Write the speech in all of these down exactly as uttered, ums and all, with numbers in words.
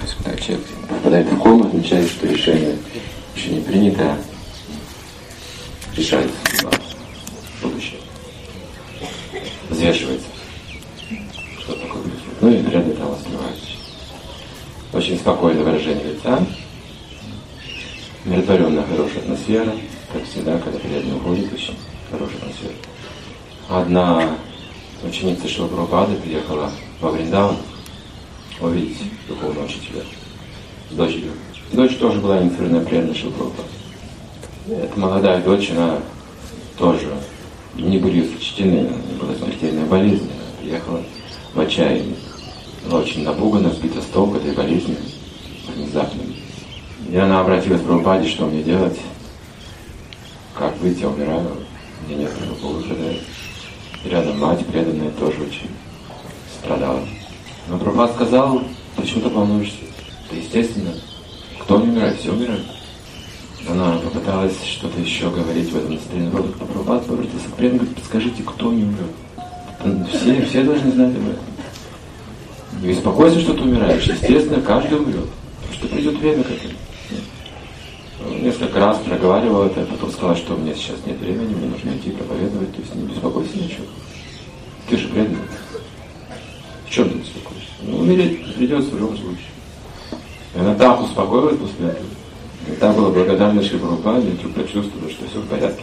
есть, когда человек попадает в кому, означает, что решение еще не принято, решается будущее. Взвешивается. Что такое будет. Ну и рядом там остывается. Очень спокойное выражение лица. Умиротворенная, хорошая атмосфера. Как всегда, когда преданный уходит, очень хорошая атмосфера. Одна ученица Шрила Прабхупады приехала во Вриндаван увидеть духовного учителя с дочерью. Дочь тоже была инициированная преданная Шрила Прабхупады. Эта молодая дочь, она тоже не были сочтены, была смертельная болезнь, она приехала в отчаянии. Была очень напугана, сбита с толку этой болезнью внезапной. И она обратилась к Прабхупаде, что мне делать, как быть, я умираю, мне нет никакого выхода. И рядом мать преданная тоже очень страдала. Но Прабхупада сказал, почему ты волнуешься? Это естественно. Кто не умирает, все умирают. Она попыталась что-то еще говорить в этом настроении. Прабхупада обратился к преданным, говорит, подскажите, кто не умрет? Все, все должны знать об этом. Не беспокойся, что ты умираешь. Естественно, каждый умрет. Потому что придет время к этому. Несколько раз проговаривал это, а потом сказал, что у меня сейчас нет времени, мне нужно идти проповедовать, то есть не беспокойся ничего. Ты же преданный. В чем ты беспокоишься? Ну, умереть придется в любом случае. И она так успокоилась после этого. И так была благодарна Шри Прабхупаде, и вдруг почувствовала, что все в порядке.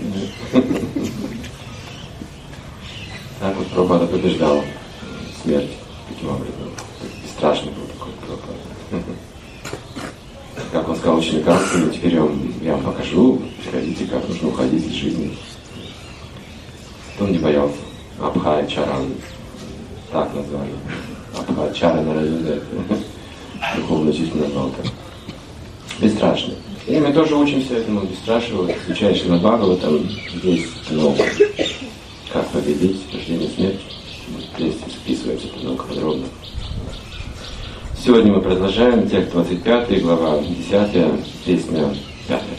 Так вот Прабхупада побеждал смерть таким образом. Страшный был такой Прабхупада. Как он сказал ученикам, теперь я вам, я вам покажу, приходите, как нужно уходить из жизни. Он не боялся. Абхай Чаран. Так назвали. Абхай Чаран Наравида. Духовный учитель назвал так. Бесстрашно. И мы тоже учимся этому бесстрашивать. Изучаешь на Бхагаватам, здесь много. Как победить рождение и смерть. Здесь списывается много подробно. Сегодня мы продолжаем текст двадцать пятый, глава десятая, песня пятая.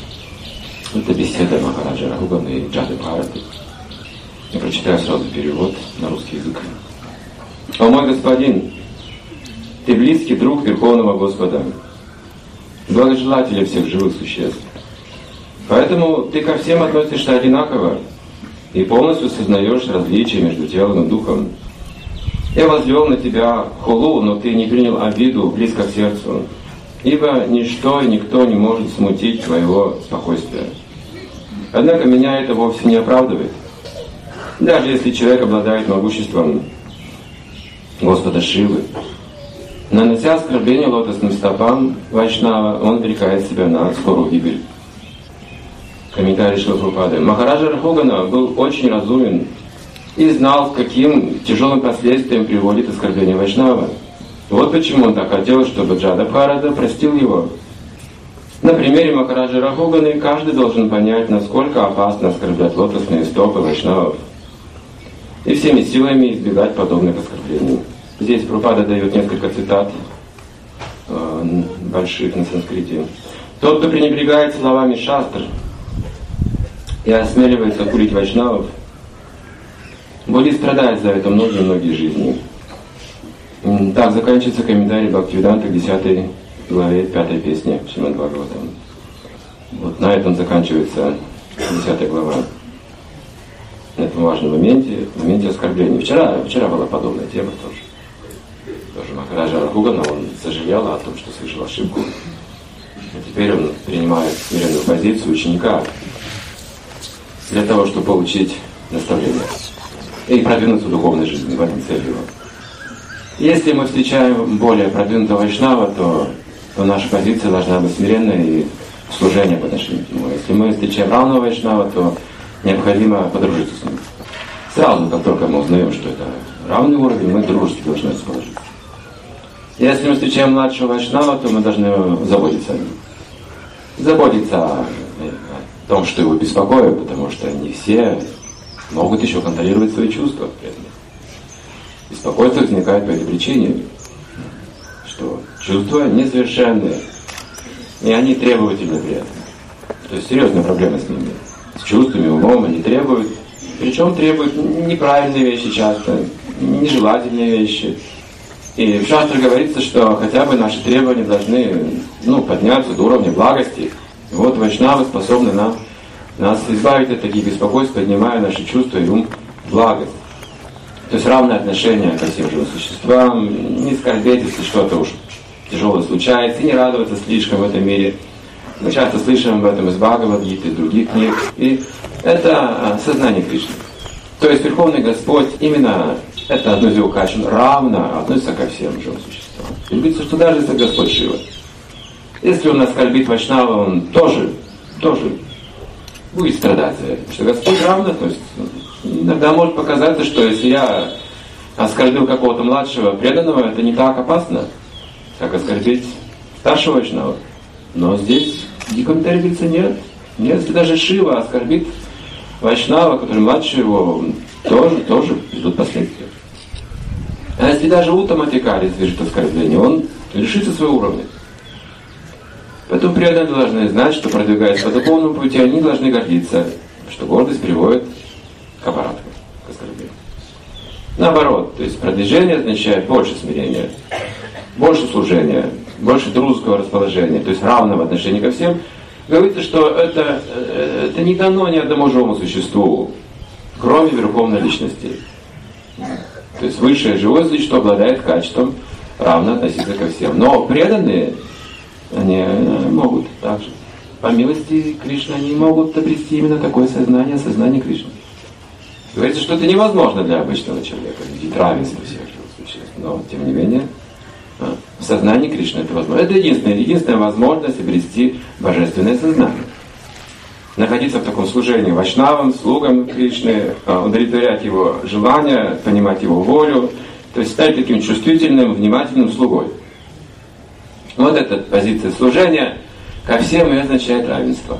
Это беседа Махараджа Рагхугана и Джады Бхараты. Я прочитаю сразу перевод на русский язык. «О мой господин, ты близкий друг Верховного Господа, благожелателя всех живых существ. Поэтому ты ко всем относишься одинаково и полностью сознаешь различия между телом и духом. Я возвел на тебя хулу, но ты не принял обиду близко к сердцу, ибо ничто и никто не может смутить твоего спокойствия. Однако меня это вовсе не оправдывает. Даже если человек обладает могуществом Господа Шивы, нанося оскорбление лотосным стопам Вайшнава, он обрекает себя на скорую гибель». Комментарий Шрила Прабхупады. Махараджа Рагхугана был очень разумен и знал, к каким тяжелым последствиям приводит оскорбление Вайшнава. Вот почему он так хотел, чтобы Джада Бхарата простил его. На примере Махараджа Рагхуганы каждый должен понять, насколько опасно оскорблять лотосные стопы Вайшнавов и всеми силами избегать подобных оскорблений. Здесь Прабхупада дает несколько цитат э, больших на санскрите. «Тот, кто пренебрегает словами шастр и осмеливается курить вайшнавов, будет страдать за это многие-многие жизни». Так заканчивается комментарий Бхактивиданта к десятой главе пятой песни Шримад Бхагаватам. Вот на этом заканчивается десятая глава. На этом важном моменте, в моменте оскорбления. Вчера, вчера была подобная тема тоже. Тоже Махараджа Рагхугана, он сожалел о том, что совершил ошибку. И теперь он принимает смиренную позицию ученика для того, чтобы получить наставление и продвинуться в духовной жизни, в этом цель его. Если мы встречаем более продвинутого вайшнава, то, то наша позиция должна быть смиренной и служение по отношению к нему. Если мы встречаем равного вайшнава, то необходимо подружиться с ним. Сразу, как только мы узнаем, что это равный уровень, мы дружески должны расположиться. Если мы встречаем младшего вайшнава, то мы должны заботиться о нем. Заботиться о, о том, что его беспокоит, потому что не все могут еще контролировать свои чувства. Беспокойство возникает по этой причине, что чувства несовершенные, и они требовательны при этом. То есть серьезная проблема с ними. С чувствами, умом они требуют, причем требуют неправильные вещи часто, нежелательные вещи. И в шастре говорится, что хотя бы наши требования должны ну, подняться до уровня благости. И вот вайшнавы способны нам, нас избавить от таких беспокойств, поднимая наши чувства и ум в благость. То есть равное отношение ко всем живым существам, не скорбеть, если что-то уж тяжелое случается, и не радоваться слишком в этом мире. Мы часто слышим об этом из Бхагавад-гиты, из других книг. И это сознание Кришны. То есть Верховный Господь именно это одно из его качеств, равно относится ко всем живым существам. И говорится, что даже если Господь Шива, если он оскорбит Вайшнава, он тоже, тоже будет страдать за это. Потому что Господь равно относится. Иногда может показаться, что если я оскорбил какого-то младшего преданного, это не так опасно, как оскорбить старшего Вайшнава. Но здесь в диком Таре говорится, нет. Нет, если даже Шива оскорбит Вайшнава, который младше его, тоже, тоже идут последствия. А если даже Уттамадхикари совершит оскорбление, он лишится своего уровня. Поэтому преданные должны знать, что, продвигаясь по духовному пути, они должны гордиться, что гордость приводит к аппарату, к оскорблению. Наоборот, то есть продвижение означает больше смирения, больше служения, больше дружеского расположения, то есть равного отношения ко всем. Говорится, что это, это не дано ни одному живому существу, кроме Верховной Личности. То есть высшее живое существо обладает качеством равно относиться ко всем. Но преданные, они могут также, по милости Кришны, они могут обрести именно такое сознание, сознание Кришны. Говорится, что это невозможно для обычного человека, видеть равенство всех живых существ. Но, тем не менее, в сознании Кришны это возможно. Это единственная, единственная возможность обрести божественное сознание. Находиться в таком служении вайшнавам, слугам Кришны, удовлетворять его желания, понимать его волю, то есть стать таким чувствительным, внимательным слугой. Вот эта позиция служения ко всем и означает равенство.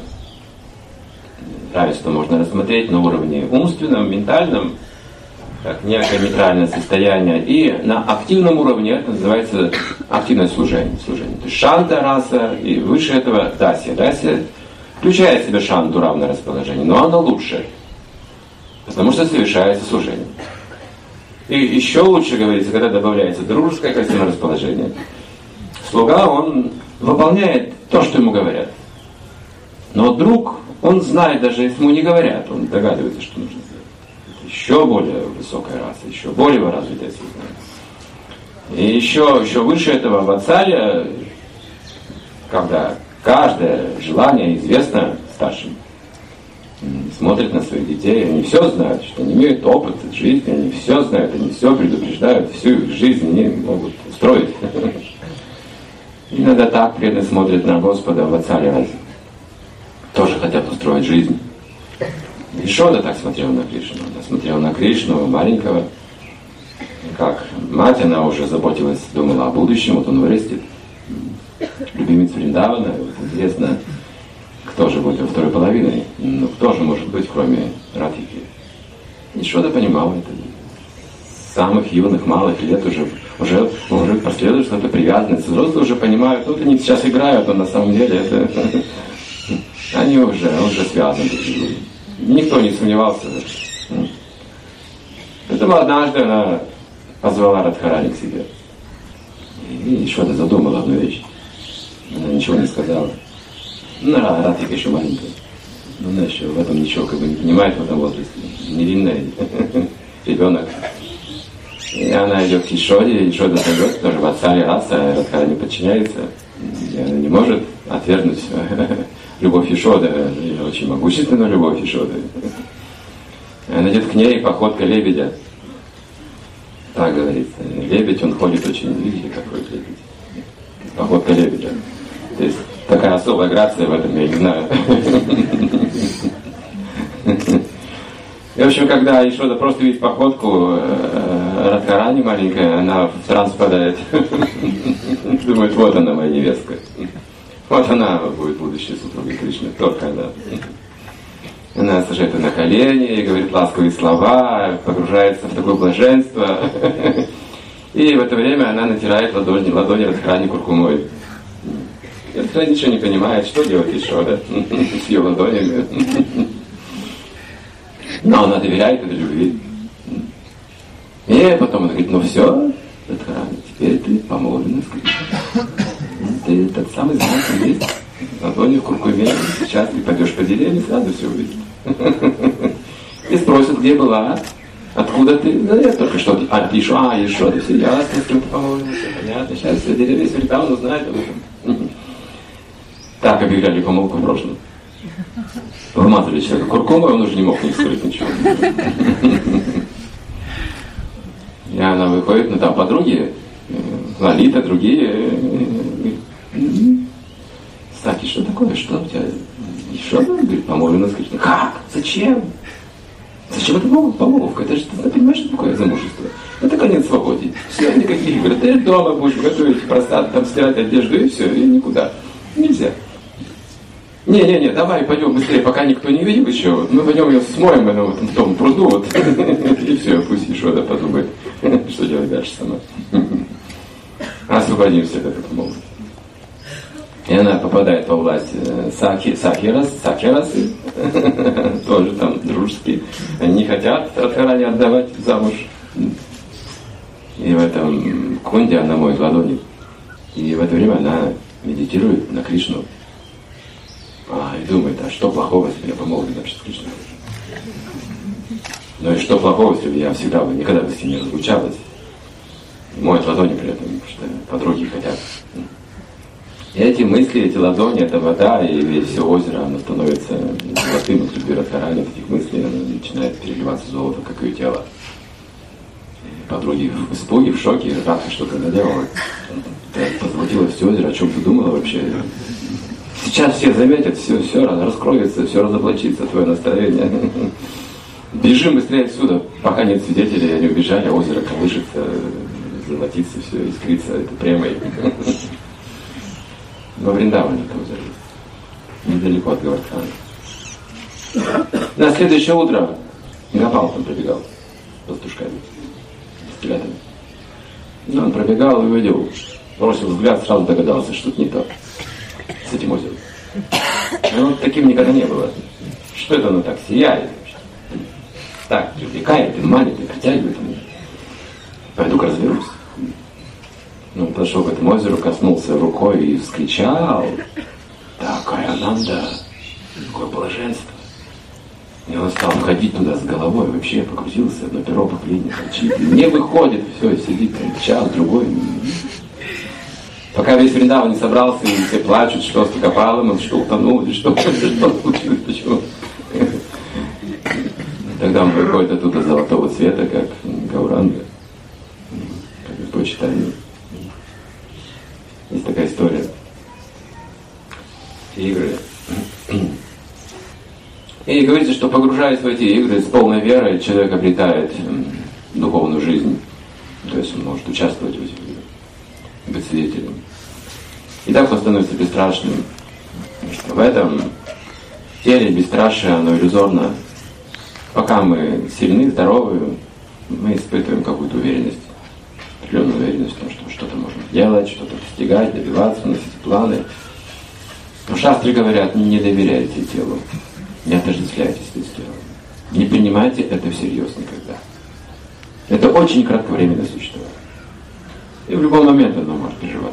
Равенство можно рассмотреть на уровне умственном, ментальном, как некое нейтральное состояние, и на активном уровне это называется активное служение. служение. То есть шанта раса и выше этого дасья. Дасья включает в себя шанту, равное расположение, но оно лучше, потому что совершается служение. И еще лучше, говорится, когда добавляется дружеское красивое расположение. Слуга, он выполняет то, что ему говорят. Но друг, он знает, даже если ему не говорят, он догадывается, что нужно сделать. Это еще более высокая раса, еще более развитое сознание. И еще, еще выше этого ватсалия, когда каждое желание известно старшим. Смотрят на своих детей, они все знают, что они имеют опыт жизни, они все знают, они все предупреждают, всю их жизнь они могут устроить. Иногда так преданные смотрят на Господа в Ватсале раз. Тоже хотят устроить жизнь. Ишода так смотрела на Кришну. Она смотрела на Кришну, маленького. Как мать, она уже заботилась, думала о будущем, вот он вырастет. Любимец Вриндавана, вот интересно, кто же будет во второй половине? Ну, кто же может быть, кроме Радхики? Ишода понимала это. С самых юных, малых лет уже, уже, уже последует что-то привязанность. Взрослые уже понимают, вот они сейчас играют, но на самом деле это... Они уже, уже связаны. Никто не сомневался. Поэтому однажды она позвала Радхарани к себе. И Ишода задумала одну вещь. Она ничего не сказала. Ну, Радхика еще маленькая. Но она еще в этом ничего как бы не понимает в этом возрасте. Невинный ребенок. И она идет к Ишоде, и Ишода зовет, тоже в Ватсале раса, Радхарани подчиняется. И она не может отвергнуть любовь Ишоды, очень могущественную любовь Ишоды. Она идет к ней походка лебедя. Так говорится. Лебедь, он ходит очень, видите, как ходит лебедь. Походка лебедя. То есть такая особая грация в этом, я не знаю. И, в общем, когда Ишода просто видит походку Радхарани маленькая, она в транс впадает. Думает, вот она, моя невестка. Вот она будет будущей супругой Кришны, только она. Она сажает ее на колени и говорит ласковые слова, погружается в такое блаженство. И в это время она натирает ладони, ладони Радхарани куркумой. И Радхарани ничего не понимает, что делать Ишода с ее ладонями. Но она доверяет этой любви. И потом она говорит, ну все, Радхарани, теперь ты помолвлена с Кришной. Ты тот самый знак есть. Ладони в Куркуме. Сейчас ты пойдешь по деревне, сразу все увидишь. И спросят, где была, откуда ты. Да я только что. А, ты еще, а, еще, ты все ясно, с кем ты помолвлена, все понятно. Сейчас вся деревня Сверитауна знает об этом. Так объявляли помолвку в прошлом. Вымазали человека куркумой, он уже не мог не скрыть ничего. И она выходит, ну там подруги, Лолита, другие. Саки, что такое? Что у тебя? Еще одна? Говорит, помолвлена с Кришной. Как? Зачем? Зачем это помолвка? Это же, ты понимаешь, что такое замужество? Это конец свободе. Все, никаких игр. Ты дома будешь готовить, простат, там стирать одежду, и все, и никуда. Нельзя. Не-не-не, давай пойдем быстрее, пока никто не видел еще. Мы пойдем ее смоем ну, вот, в том пруду, вот, и все, пусть Ешода подумает, что делать дальше сама. Освободимся от этого помолвки. И она попадает во власть Саки, Сакирас, Сакирасы, тоже там дружеские. Они не хотят Радхарани отдавать замуж. И в этом кунде она моет ладони. И в это время она медитирует на Кришну. А, и думает, а что плохого, если я помолвлен вообще с Кришной? Ну и что плохого, если я всегда бы, никогда бы с ним не разлучалась? Моет ладони при этом, потому что подруги хотят. И эти мысли, эти ладони, это вода, и весь все озеро, оно становится золотым от любви Радхарани, от этих мыслей, оно начинает переливаться золотом, как ее тело. И подруги в испуге, в шоке, Радха что-то наделала. Ты позолотила все озеро, о чем ты думала вообще? Сейчас все заметят, все, все раскроется, все разоблачится, твое настроение. Бежим быстрее отсюда, пока нет свидетелей, они убежали, озеро колышется, золотится, все, искрится, это прямо. Во Вриндаване это озеро есть, недалеко от Гавардхана. На следующее утро Гопал там пробегал с пастушками, с телятами. Ну, он пробегал и увидел, бросил взгляд, сразу догадался, что это не то с этим озером. Но таким никогда не было. Что это оно так сияет? Так привлекает, и манит, и притягивает меня. Пойду-ка разберусь. Ну, он подошел к этому озеру, коснулся рукой и вскричал: такая Ананда, какое блаженство. И он стал ходить туда с головой, вообще погрузился на перо поклейник, не выходит, все, сидит там час, другой. Пока весь Вриндаван не собрался, и все плачут, что с Гопалом, он что утонул, или что, что случилось, почему. Тогда он выходит оттуда золотого цвета, как Гауранга, как в почитании. Есть такая история. Игры. И говорится, что погружаясь в эти игры с полной верой, человек обретает духовную жизнь. То есть он может участвовать в этих играх, быть свидетелем. И так он становится бесстрашным. Что в этом теле бесстрашие, оно иллюзорно. Пока мы сильны, здоровы, мы испытываем какую-то уверенность. Определенную уверенность в том, что что-то можно делать, что-то достигать, добиваться, носить планы. Но шастры говорят, не доверяйте телу, не отождествляйтесь с телом. Не принимайте это всерьез никогда. Это очень кратковременное существование. И в любой момент оно может переживать.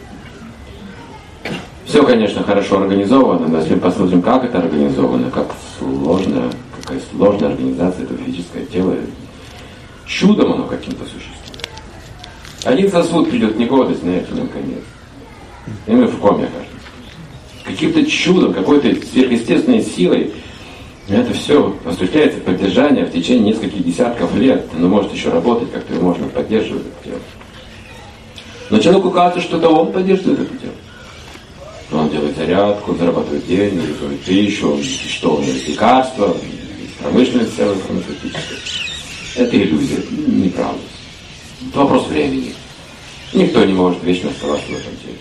Все, конечно, хорошо организовано, но если мы посмотрим, как это организовано, как сложно, какая сложная организация этого физического тела, чудом оно каким-то существует. Один сосуд придет в негодность, нет, в нем конец. И мы в коме окажемся. Каким-то чудом, какой-то сверхъестественной силой это все осуществляется поддержание в течение нескольких десятков лет. Оно может еще работать, как-то его можно поддерживать это тело. Но человеку кажется, что это он поддерживает это тело. Он делает зарядку, зарабатывает деньги, готовит пищу, он, что он делает лекарства, промышленность целая фармацевтическая. Это иллюзия, неправда. Это вопрос времени. Никто не может вечно оставаться в этом теле.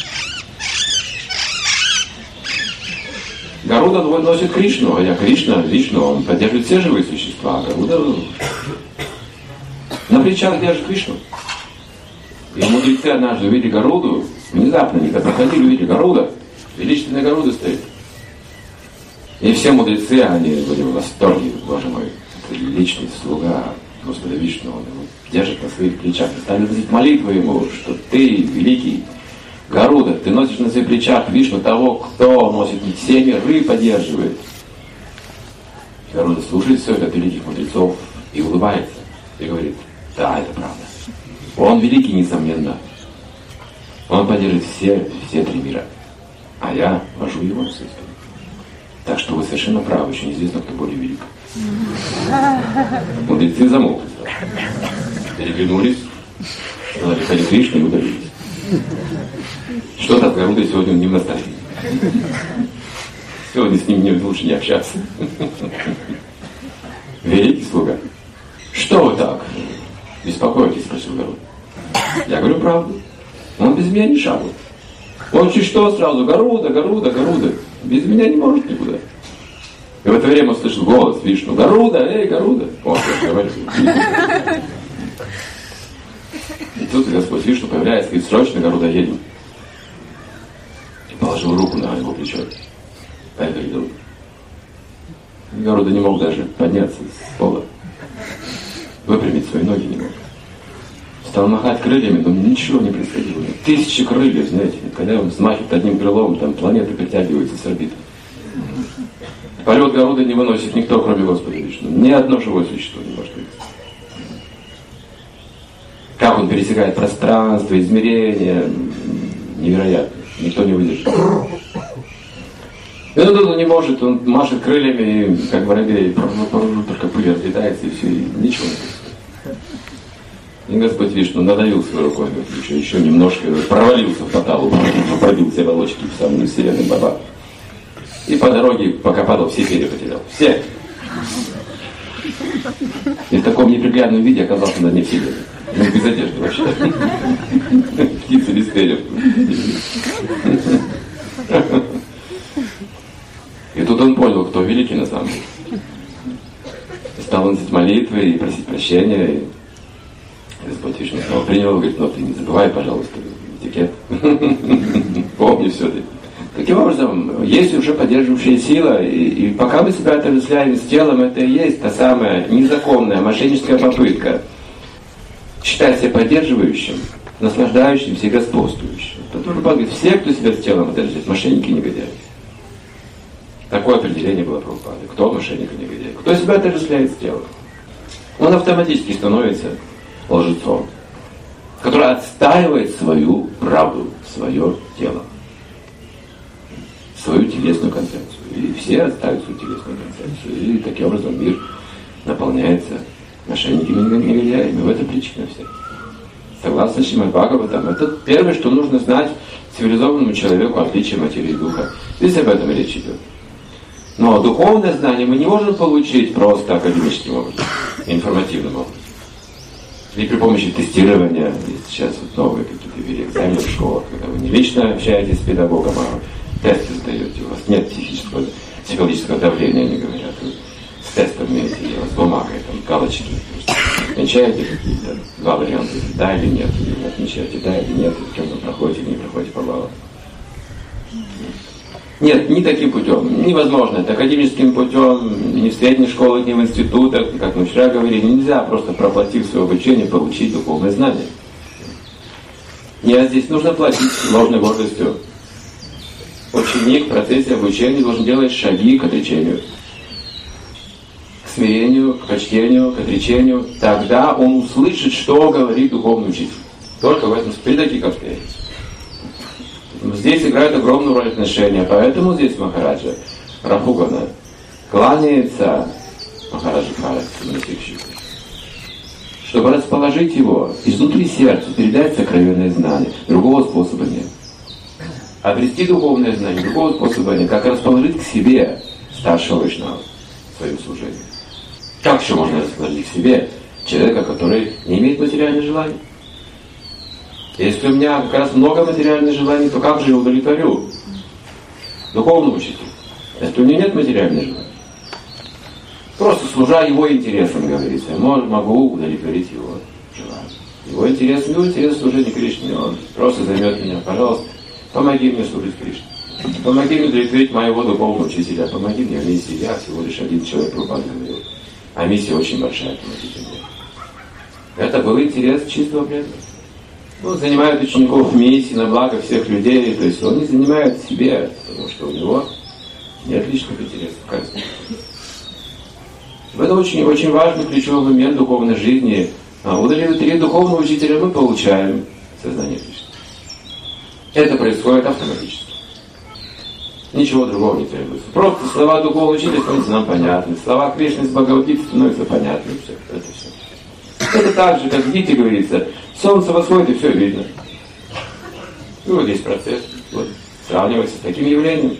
Гаруда носит Кришну, хотя Кришна, Вишну, он поддерживает все живые существа, а Гаруда на плечах держит Вишну. И мудрецы однажды увидели Гаруду, внезапно они когда ходили, увидели Гаруда, величественная Гаруда стоит. И все мудрецы, они были в восторге, боже мой, это личный слуга, Господа Вишну, он его держит на своих плечах и станет носить молитву ему, что ты, великий Гаруда, ты носишь на своих плечах Вишну того, кто носит все миры, поддерживает. Гаруда слушает все это от великих мудрецов и улыбается, и говорит: да, это правда. Он великий, несомненно. Он поддерживает все, все три мира. А я вожу его на своей спине. Так что вы совершенно правы, еще неизвестно, кто более велик. Мудрецы замолкли. Переглянулись, сказали: Харе Кришна, и удалились. Что-то от Гаруды сегодня не в настроении. Сегодня с ним не, лучше не общаться. Великий слуга. Что вы так беспокоитесь, спросил Гаруда. Я говорю правду. Он без меня не шагает. Он чуть что сразу: Гаруда, Гаруда, Гаруда. Без меня не может никуда. И в это время он слышит голос Вишну: Гаруда, эй, Гаруда. Он говорит. И тут Господь Вишну появляется и говорит: срочно, Гаруда, едем. И положил руку на его плечо. А это видел. Гаруда не мог даже подняться с пола. Выпрямить свои ноги не мог. Стал махать крыльями, но ничего не происходило. Тысячи крыльев, знаете, когда он смахивает одним крылом, там планеты притягиваются с орбиты. Полет Гаруда не выносит никто, кроме Господа Вишну. Ни одно живое существо не может вынести. Как он пересекает пространство, измерения, невероятно. Никто не выдержит. И тут он не может, он машет крыльями, как воробей, только пыль разлетается, и все, и ничего не происходит. И Господь Вишну надавил своей рукой на плечо, еще немножко провалился в потолок, пробил все волочки в самую вселенную баба. И по дороге, пока падал, все перья потерял. Все! И в таком неприглядном виде оказался на дне вселенной. Ну, без одежды вообще. Птица без перьев. И тут он понял, кто великий на самом деле. И стал носить молитвы и просить прощения. И Господь Вишну снова принял, говорит: ну ты не забывай, пожалуйста, этикет. Помни все это. Таким образом, есть уже поддерживающая сила, и, и пока мы себя отождествляем с телом, это и есть та самая незаконная мошенническая попытка считать себя поддерживающим, наслаждающимся и господствующим. Потому что говорит: все, кто себя с телом отождествляет, мошенники и негодяи. Такое определение было Прабхупады. Кто мошенник и негодяй? Кто себя отождествляет с телом? Он автоматически становится лжецом, который отстаивает свою правду, свое тело, свою телесную концепцию. И все отстаивают свою телесную концепцию. И таким образом мир наполняется мошенниками и негодяями. В этом причина вся. Согласно Шримад Бхагаватам, это первое, что нужно знать цивилизованному человеку, отличие материи и духа. Здесь об этом речь идет. Но духовное знание мы не можем получить просто академическим образом, информативным образом. Или при помощи тестирования. Сейчас вот новые какие-то ввели экзамены в школах, когда вы не лично общаетесь с педагогом, а тесты сдаете. У вас нет психического, психологического давления, они говорят. Вы с тестом имеете дело, с бумагой, там, галочки. Отмечаете какие-то два варианта, да или нет. Или отмечаете, да или нет, и кем-то проходите или не проходите по баллам. Нет, ни таким путем. Невозможно. Это академическим путем, ни в средних школах, ни в институтах, как мы вчера говорили, нельзя просто, проплатив свое обучение, получить духовное знание. Нет, здесь нужно платить ложной гордостью. Ученик в процессе обучения должен делать шаги к отречению, к смирению, к почтению, к отречению. Тогда он услышит, что говорит духовный учитель. Только в этом, при таких обстоятельствах. Здесь играет огромную роль отношения, поэтому здесь Махараджа Рахугана кланяется Махараджа Бхарату, чтобы расположить его изнутри сердца, передать сокровенное знание. Другого способа нет. Обрести духовное знание, другого способа нет, как расположить к себе старшего вайшнава в своем служении. Как еще можно расположить к себе человека, который не имеет материальных желаний? Если у меня как раз много материальных желаний, то как же я удовлетворю духовного учителя? Если у меня нет материальных желаний, просто служа его интересам, говорится, я могу удовлетворить его желания. Его интерес, его интерес служения Кришне, он просто займет меня, пожалуйста, помоги мне служить Кришне. Помоги мне удовлетворить моего духовного учителя, помоги мне в миссии. Я всего лишь один человек, Прабхупада говорил. А миссия очень большая, помогите мне. Это был интерес чистого преданного. Он занимает учеников миссии на благо всех людей, то есть он не занимает себе, потому что у него нет личных интересов. Это очень, очень важный ключевой момент духовной жизни. А удовлетворение духовного учителя мы получаем сознание Кришны. Это происходит автоматически. Ничего другого не требуется. Просто слова духовного учителя становятся нам понятны. Слова Кришны из Бхагавад-гиты становятся понятны. Все. Это все. Это так же, как в Гите говорится, солнце восходит и все видно. И вот здесь процесс. Вот, сравнивается с таким явлением.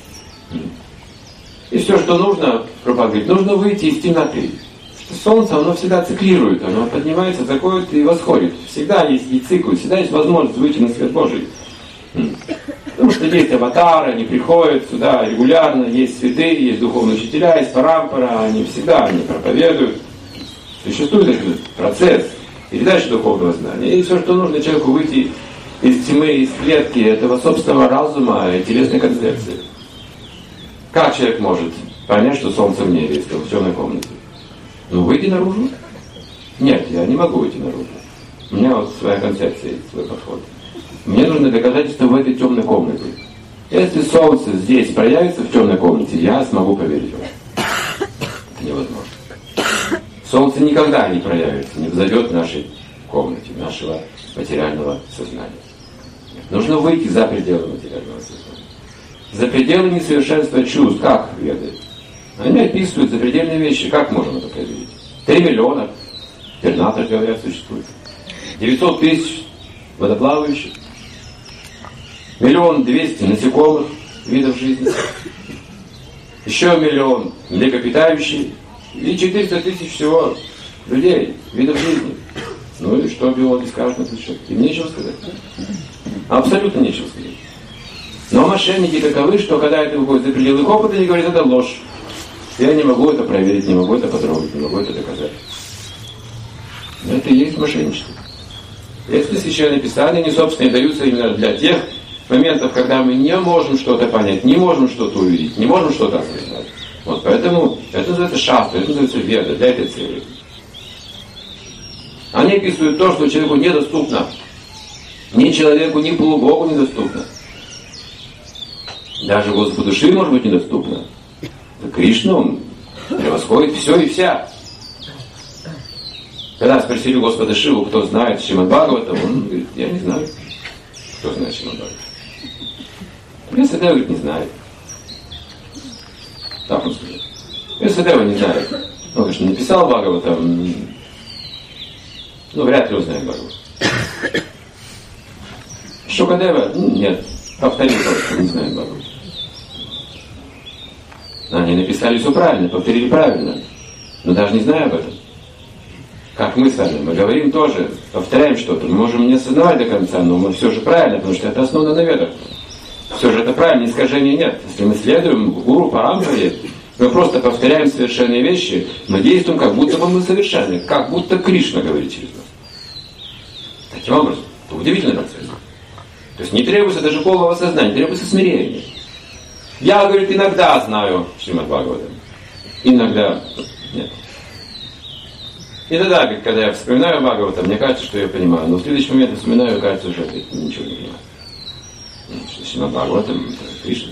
И все, что нужно, Прабхупада говорит, нужно выйти из темноты. Солнце, оно всегда циклирует, оно поднимается, заходит и восходит. Всегда есть и цикл, всегда есть возможность выйти на свет Божий. Потому что есть аватары, они приходят сюда регулярно, есть святые, есть духовные учителя, есть парампара, они всегда они проповедуют. Существует этот процесс передачи духовного знания. И все, что нужно человеку выйти из тьмы, из клетки этого собственного разума и телесной концепции. Как человек может понять, что солнце в небе, если он в темной комнате? Ну, выйди наружу. Нет, я не могу выйти наружу. У меня вот своя концепция, свой подход. Мне нужно доказательство в этой темной комнате. Если солнце здесь проявится в темной комнате, я смогу поверить в это. Это невозможно. Солнце никогда не проявится, не взойдет в нашей комнате, нашего материального сознания. Нужно выйти за пределы материального сознания. За пределы несовершенства чувств, как веды. Они описывают запредельные вещи. Как можем это проверить? Три миллиона пернатых, говорят, существует. девятьсот тысяч водоплавающих. Миллион двести насекомых видов жизни. Еще миллион млекопитающих. И четыреста тысяч всего людей, видов жизни. Ну и что биологи скажут на этот счет? Им нечего сказать. Абсолютно нечего сказать. Но мошенники таковы, что когда это выходит за пределы их опыта, они говорят, это ложь. Я не могу это проверить, не могу это потрогать, не могу это доказать. Но это и есть мошенничество. Если Священное Писание, они, собственно, даются именно для тех моментов, когда мы не можем что-то понять, не можем что-то увидеть, не можем что-то осознать. Вот поэтому это называется шастра, это называется веда для этой цели. Они описывают то, что человеку недоступно. Ни человеку, ни полубогу недоступно. Даже Господу Шиве может быть недоступно. Кришна, он превосходит все и вся. Когда спросили Господа Шиву, кто знает Шримад Бхагаватам, он говорит, я не знаю, кто знает Шримад Бхагаватам. Вьясадева говорит, не знает. Так он сказал. Вьясадева не знает. Он, конечно, написал Бхагаватам, ну, вряд ли он знает Бхагаватам. Шукадева, ну, нет, повторил то, что не знает Бхагаватам. Они написали все правильно, повторили правильно, но даже не зная об этом. Как мы с вами, мы говорим тоже, повторяем что-то, мы можем не осознавать до конца, но мы все же правильно, потому что это основано на ведах. Все же это правильно, искажения нет. Если мы следуем гуру парампаре, мы просто повторяем совершенные вещи, мы действуем, как будто бы мы совершенны, как будто Кришна говорит через нас. Таким образом, это удивительный процесс. То есть не требуется даже полного сознания, требуется смирение. Я, говорит, иногда знаю Шримад Бхагаватам. Иногда нет. И тогда, говорит, когда я вспоминаю Бхагаватам, мне кажется, что я понимаю. Но в следующий момент я вспоминаю, и кажется, что я ничего не понимаю. Шримад Бхагаватам — это Кришна.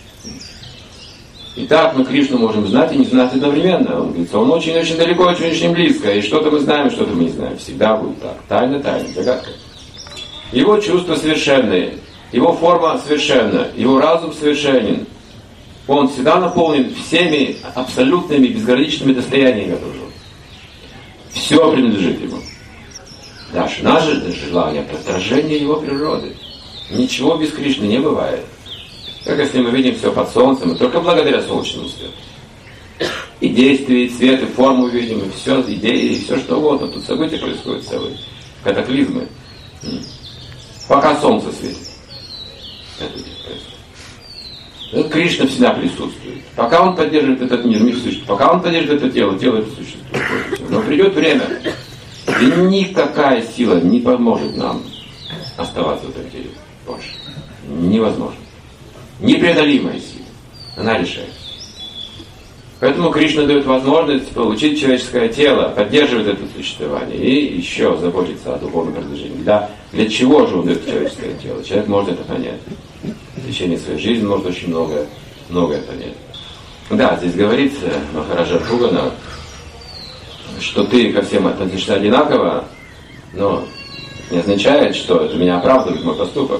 И так мы Кришну можем знать и не знать одновременно. Он говорит, он очень-очень далеко, очень-очень близко. И что-то мы знаем, что-то мы не знаем. Всегда будет так. Тайна, тайна, загадка. Его чувства совершенные. Его форма совершенна. Его разум совершенен. Он всегда наполнен всеми абсолютными безграничными достояниями этого живого. Все принадлежит ему. Даже наше желание — это отражение его природы. Ничего без Кришны не бывает. Как если мы видим все под солнцем, и только благодаря солнечному свету. И действия, и цвет, и форму видим, и все, идеи, и все что угодно. Тут события происходят целые. Катаклизмы. Пока солнце светит. Это происходит. Кришна всегда присутствует. Пока он поддерживает этот мир, мир существует. Пока он поддерживает это тело, тело это существует. Но придет время, и никакая сила не поможет нам оставаться в этом теле больше. Невозможно. Непреодолимая сила. Она решает. Поэтому Кришна дает возможность получить человеческое тело, поддерживает это существование и еще заботится о духовном продвижении. Для, для чего же он дает человеческое тело? Человек может это понять. В течение своей жизни может очень многое, многое понять. Да, здесь говорится, Махараджа Пугана, что ты ко всем относишься одинаково, но не означает, что это меня оправдывает мой поступок.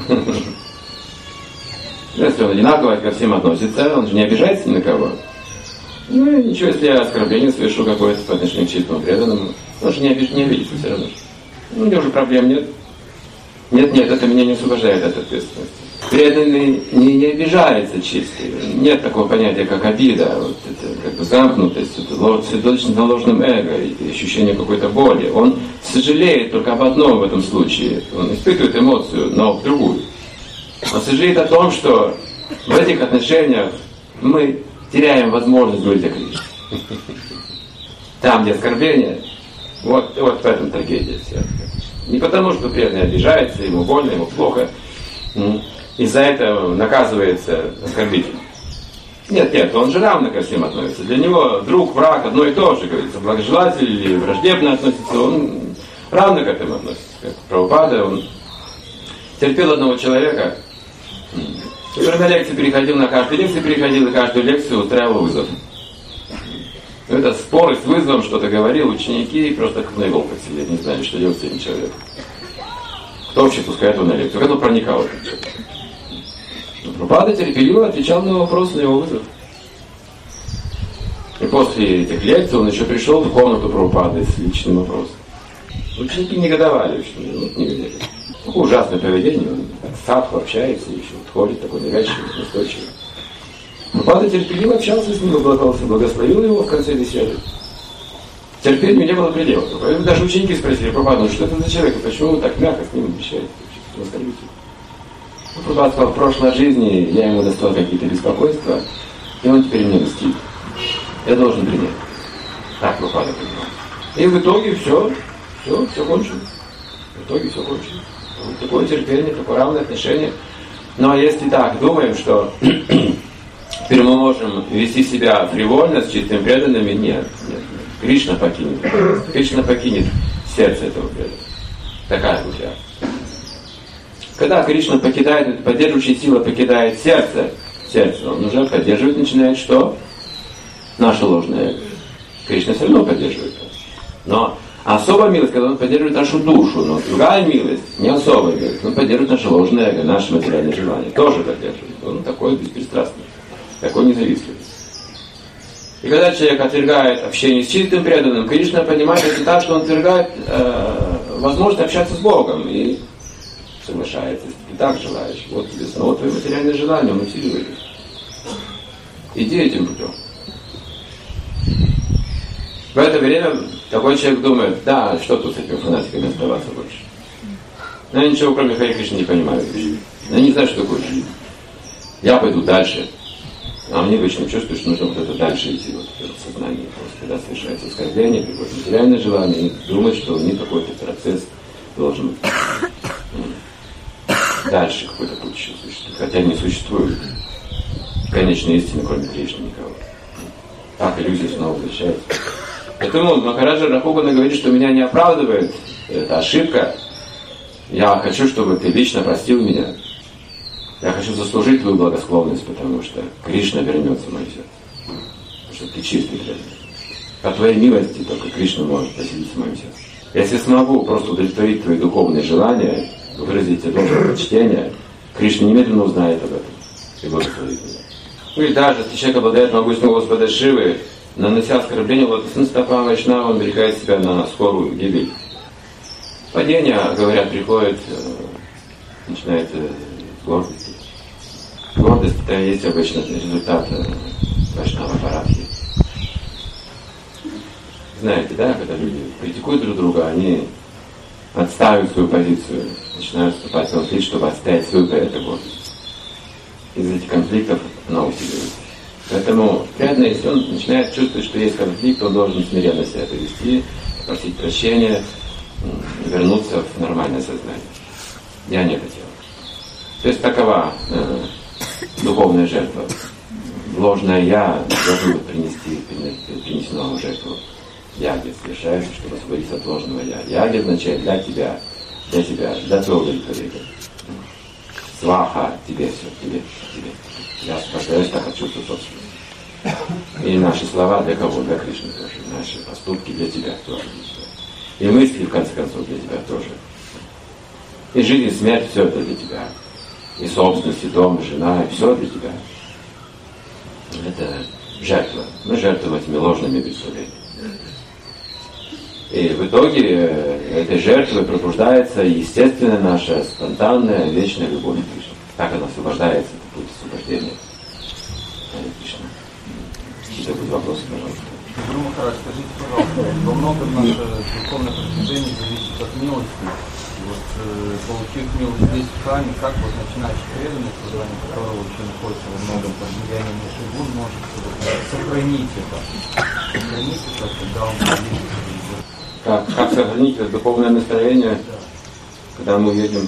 Если он одинаково ко всем относится, он же не обижается ни на кого. Ну и ничего, если я оскорбление совершу какое-то по отношению к чистому преданному, он же не, обиж... не обидится все равно. Ну, у него уже проблем нет. Нет, нет, это меня не освобождает от ответственности. Преданный не, не обижается чистый. Нет такого понятия, как обида, вот это, как бы замкнутость, это сосредоточенность на ложном эго, ощущение какой-то боли. Он сожалеет только об одном в этом случае. Он испытывает эмоцию, но в другую. Он сожалеет о том, что в этих отношениях мы теряем возможность говорить о Кришне. Там, где оскорбление, вот, вот в этом трагедия вся. Не потому, что преданный обижается, ему больно, ему плохо. Из-за этого наказывается оскорбитель. Нет, нет, он же равно ко всем относится. Для него друг, враг одно и то же, говорится, благожелатель или враждебно относится, он равно к этому относится. Как Прабхупада, он терпел одного человека, который на лекции переходил, на каждую лекцию переходил, и каждую лекцию устраивал вызов. Это споры с вызовом, что-то говорил, ученики просто как на иголках сидели, не знали, что делать с этим человеком. Кто вообще пускает его на лекцию? Как он проникал в этот человек? Прабхупада терпеливо отвечал на вопрос, на его вызов. И после этих лекций он еще пришел в комнату Прабхупады с личным вопросом. Ученики негодовали, что ну, не видели. Какое ужасное поведение, он с садху общается, еще вот ходит такой навязчивый, настойчивый. Прабхупада терпеливо общался с ним, благословил его в конце беседы. Терпению не было предела. Даже ученики спросили Прабхупаду, ну что это за человек, почему вы так мягко с ним обещаете? Ну, Прабхупада сказал, в прошлой жизни я ему доставил какие-то беспокойства, и он теперь мне мстит. Я должен принять. Так Прабхупада понимал. И в итоге все, все, все кончилось. В итоге все кончилось. Вот такое терпение, такое равное отношение. Но если так думаем, что теперь мы можем вести себя фривольно с чистыми преданными, нет, нет, нет. Кришна покинет. Кришна покинет сердце этого преданного. Такая вот реакция. Когда Кришна покидает, поддерживающая сила покидает сердце, сердце, он уже поддерживать начинает что? Наше ложное эго. Кришна все равно поддерживает. Но особая милость, когда он поддерживает нашу душу, но другая милость, не особая милость, он поддерживает наше ложное эго, наши материальные желания, тоже поддерживает. Он такой беспристрастный, такой независимый. И когда человек отвергает общение с чистым преданным, Кришна понимает это так, что он отвергает э, возможность общаться с Богом и соглашается, если ты так желаешь. Вот тебе снова твое материальное желание, он усиливает. Иди этим путем. В это время такой человек думает, да, что тут с этими фанатиками оставаться больше. Я ничего, кроме Хари Кришны, не понимаю. Я не знаю, что такое жизнь. Я пойду дальше. А мне обычно чувствую, что нужно вот это дальше идти, вот в сознании. Просто когда совершается оскорбление, приходит материальное желание, и думать, что не какой-то процесс должен быть. Дальше какой-то путь еще существует. Хотя не существует конечной истины, кроме Кришны, никого. Так иллюзия снова возвращается. Поэтому Махараджа Рахугана говорит, что меня не оправдывает эта ошибка. Я хочу, чтобы ты лично простил меня. Я хочу заслужить твою благосклонность, потому что Кришна вернется в мое сердце. Потому что ты чистый преданный. По твоей милости только Кришна может поселиться в моем сердце. Если смогу просто удовлетворить твои духовные желания, выразить тебе должное почтение, Кришна немедленно узнает об этом и благословит меня. Ну и даже если человек обладает могуществом Господа Шивы, нанося оскорбление лотосным стопам Вайшнава, он обрекает себя на скорую гибель. Падение, говорят, приходит, начинается с гордости. Гордость — это и есть обычно результат Вайшнава Парадхи. Знаете, да, когда люди критикуют друг друга, они отстаивают свою позицию, начинают вступать в конфликт, чтобы отстоять свою эту гордость. Из этих конфликтов она усиливается. Поэтому преданный, если он начинает чувствовать, что есть конфликт, он должен смиренно себя повести, просить прощения, вернуться в нормальное сознание. Я не хотел. То есть такова э, духовная жертва. ложное «я» должно принести, принесено в жертву. Яги совершается, чтобы освободиться от ложного «я». Яги означает для тебя, для тебя, для твоего удовлетворения. Сваха, тебе все, тебе, тебе. Я постараюсь так почувствовать собственность. И наши слова для кого? Для Кришны тоже. Наши поступки для тебя тоже. И мысли, в конце концов, для тебя тоже. И жизнь, и смерть, все это для тебя. И собственность, и дом, и жена, и все для тебя. Это жертва. Мы жертвуем этими ложными представлениями. И в итоге этой жертвой пробуждается естественная наша спонтанная вечная любовь к Кришне. Так она освобождается, это путь освобождения. Кришна. Какие-то будут вопросы, пожалуйста. Гуру Махарадж, скажите, пожалуйста, во многом наше духовное продвижение зависит от милости. Вот, э, получив милость здесь в храме, как вот начинающий преданный, сознание которого вообще находится во многом под влиянием наших гун, может вот, сохранить это. Сохранить это, когда он видит. Как, как сохранить это духовное настроение, когда мы едем.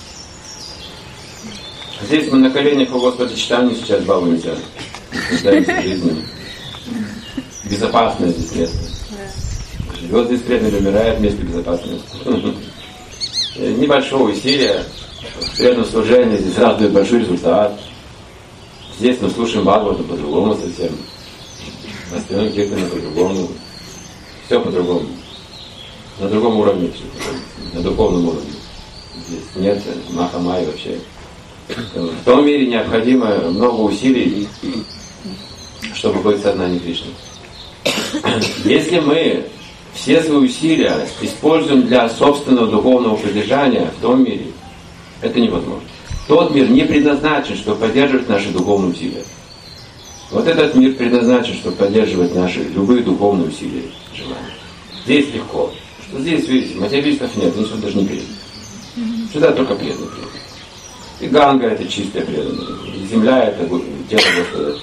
Здесь мы на коленях у Господа читания сейчас балуемся, наслаждаемся жизнью. Безопасное здесь место. Живет здесь преданный, умирает, место безопасное. Небольшое усилие, в преданном служении здесь сразу дает большой результат. Здесь мы слушаем Бхагавату по-другому совсем. Остальное киртаны по-другому. Все по-другому. На другом уровне все, на духовном уровне. Здесь нет маха-майи вообще. В том мире необходимо много усилий, чтобы быть в сознании Кришны. Если мы все свои усилия используем для собственного духовного продвижения в том мире, это невозможно. Тот мир не предназначен, чтобы поддерживать наши духовные усилия. Вот этот мир предназначен, чтобы поддерживать наши любые духовные усилия, желания. Здесь легко. Что здесь, видите, материалистов нет, они сюда даже не преданные. Сюда только преданные преданные. И Ганга это чистая преданная. И земля это тело Господа.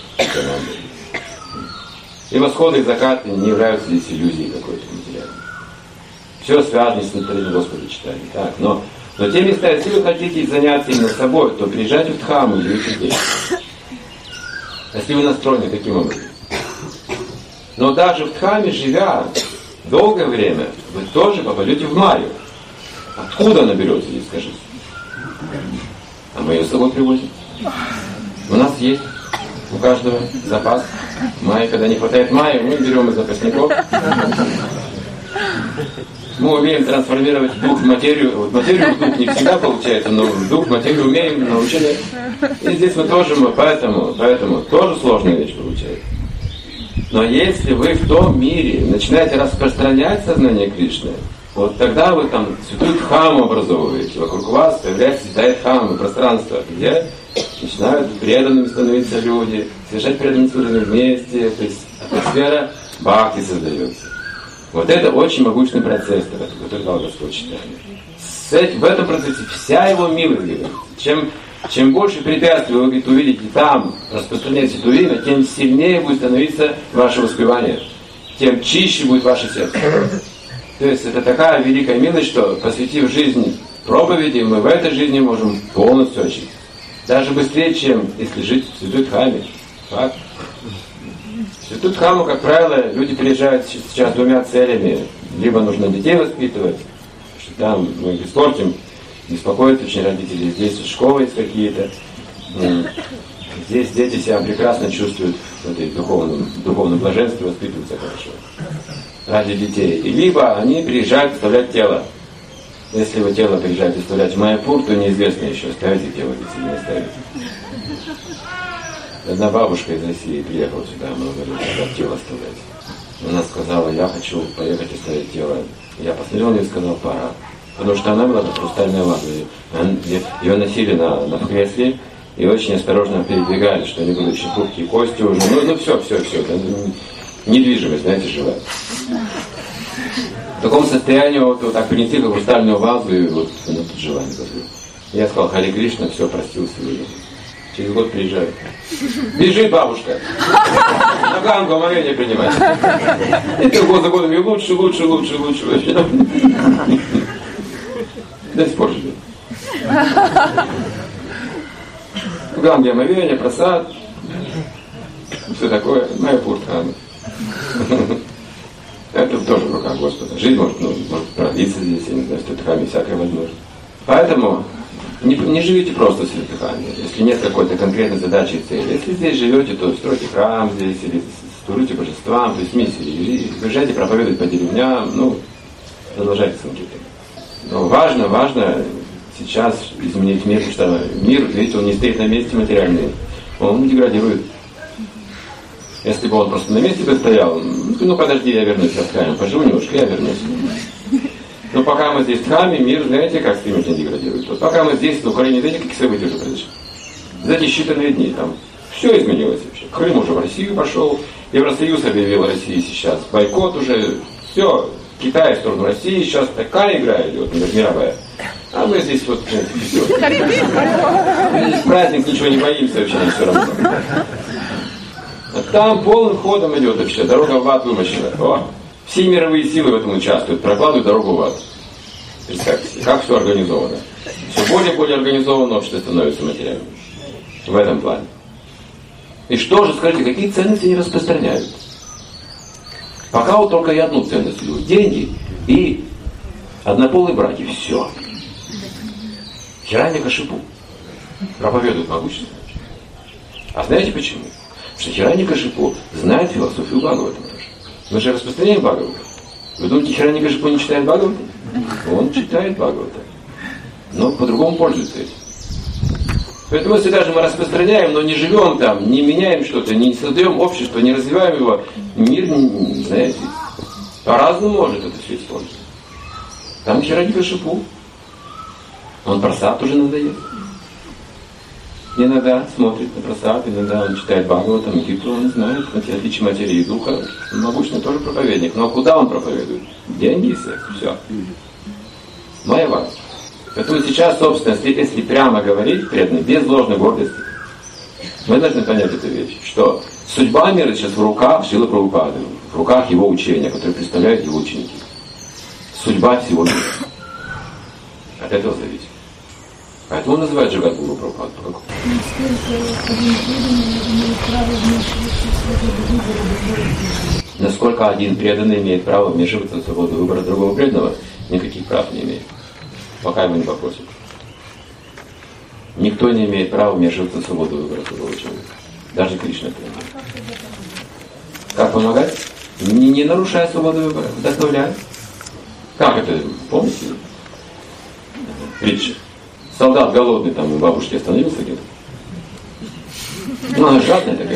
И восходы и закаты не являются здесь иллюзией какой-то материальной. Все связано с натворением Господа читания. Так, но, но те места, если вы хотите заняться именно собой, то приезжайте в Дхамму и живите здесь. Если вы настроены таким образом. Но даже в Дхамме, живя долгое время, вы тоже попадете в Майю. Откуда она берется здесь, скажите? А мы ее с собой привозим. У нас есть у каждого запас. Майи, когда не хватает майи, мы берем из запасников. Мы умеем трансформировать дух в материю. Вот материю в дух не всегда получается, но дух в материю умеем, научили. И здесь мы тоже, мы поэтому, поэтому тоже сложная вещь получается. Но если вы в том мире начинаете распространять сознание Кришны, вот тогда вы там святую Дхамму образовываете. Вокруг вас появляется святая Дхамма, пространство, где начинают преданными становиться люди, совершать преданные служения вместе, то есть атмосфера бхакти создается. Вот это очень могущественный процесс, который дал Господь читание. В этом процессе вся его милость говорит. Чем, чем больше препятствий вы говорит, увидите там, распространяете это имя, тем сильнее будет становиться ваше воспевание, тем чище будет ваше сердце. То есть это такая великая милость, что посвятив жизнь проповеди, мы в этой жизни можем полностью очиститься. Даже быстрее, чем если жить в Святой Дхамме. Так? В Святую Дхамму, как правило, люди приезжают сейчас с двумя целями. Либо нужно детей воспитывать, что там мы испортим, беспокоят очень родители. Здесь школы есть какие-то. Здесь дети себя прекрасно чувствуют в этой духовном, духовном блаженстве, воспитываются хорошо. Ради детей. И либо они приезжают вставлять тело. Если вы тело приезжаете вставлять в Майяпур, то неизвестно еще, ставите тело или не ставите. Одна бабушка из России приехала сюда, мы говорили, тело оставлять. Она сказала, я хочу поехать и ставить тело. Я посмотрел на нее и сказал, пора. Потому что она была как хрустальная ваза. Ее носили на, на кресле и очень осторожно передвигали, что они были очень хрупкие кости уже. Ну, ну все, все, все. Недвижимость, знаете, живая. В таком состоянии вот, вот так принесли как хрустальную вазу, и вот она тут жива не позовет. Я сказал, Харе Кришна, все, простился. Через год приезжаю. Бежит бабушка. На Гангу омовение принимать. И так год за годом, и лучше, лучше, лучше, лучше. До сих пор живет. В Ганге омовение, просад. Что такое? Майя-пур-дхама. Это тоже в руках Господа. Жизнь может, ну, может продлиться здесь, я не знаю, в Святдхаме всякое возможно. Поэтому не, не живите просто в Святдхаме, если нет какой-то конкретной задачи и цели. Если здесь живете, то стройте храм здесь, или служите божествам, то есть миссии. Езжайте проповедовать по деревням, ну, продолжайте санкиртан. Но важно, важно сейчас изменить мир, потому что мир, видите, он не стоит на месте материальный, он деградирует. Если бы он просто на месте бы стоял, ну подожди, я вернусь в храме, поживу немножко, я вернусь. Но пока мы здесь в храме, мир, знаете, как стремительно деградирует. Вот пока мы здесь, на Украине, знаете, какие события уже произошли? За эти считанные дни там все изменилось вообще. Крым уже в Россию пошел, Евросоюз объявил России сейчас бойкот уже, все, Китай в сторону России, сейчас такая игра идет, мировая. А мы здесь вот, знаете, все. Здесь праздник, ничего не боимся вообще, все равно. А там полным ходом идет вообще, дорога в ад вымощена. О, все мировые силы в этом участвуют, прокладывают дорогу в ад. Представьте, как все организовано. Все более и более организованно общество становится материальным. В этом плане. И что же, скажите, какие ценности они распространяют? Пока вот только и одну ценность любят. Деньги и однополые браки. Все. Хираньякашипу проповедует могущество. А знаете почему? Потому что Хираньякашипу знает философию Бхагаватам. Мы же распространяем Бхагаватам. Вы думаете, Хираньякашипу не читает Бхагаватам? Он читает Бхагаватам. Но по-другому пользуется этим. Поэтому если даже мы распространяем, но не живем там, не меняем что-то, не создаем общество, не развиваем его, мир, не, знаете, по-разному может это все использовать. Там Хираньякашипу. Он просад уже надоест. Иногда смотрит на просад, иногда он читает Бхагаватам, и Гиту он знает, отличие материи и духа. Он обычно тоже проповедник. Но куда он проповедует? Деньги и секс. Все. Майя-вада. Поэтому сейчас, собственно, если прямо говорить, преданный, без ложной гордости, мы должны понять эту вещь, что судьба мира сейчас в руках Шрилы Прабхупады, в руках его учения, которые представляют его ученики. Судьба всего мира. От этого зависит. Поэтому он называет Джагадгуру Прабхупаду. Насколько один преданный имеет право вмешиваться в свободу выбора другого преданного, никаких прав не имеет. Пока его не попросят. Никто не имеет права вмешиваться в свободу выбора другого человека. Даже Кришна. Как помогать? Не, не нарушая свободу выбора, вдохновляя. Как это? Помните? Притча. Солдат голодный там у бабушки остановился где-то. Ну, она жадная такая.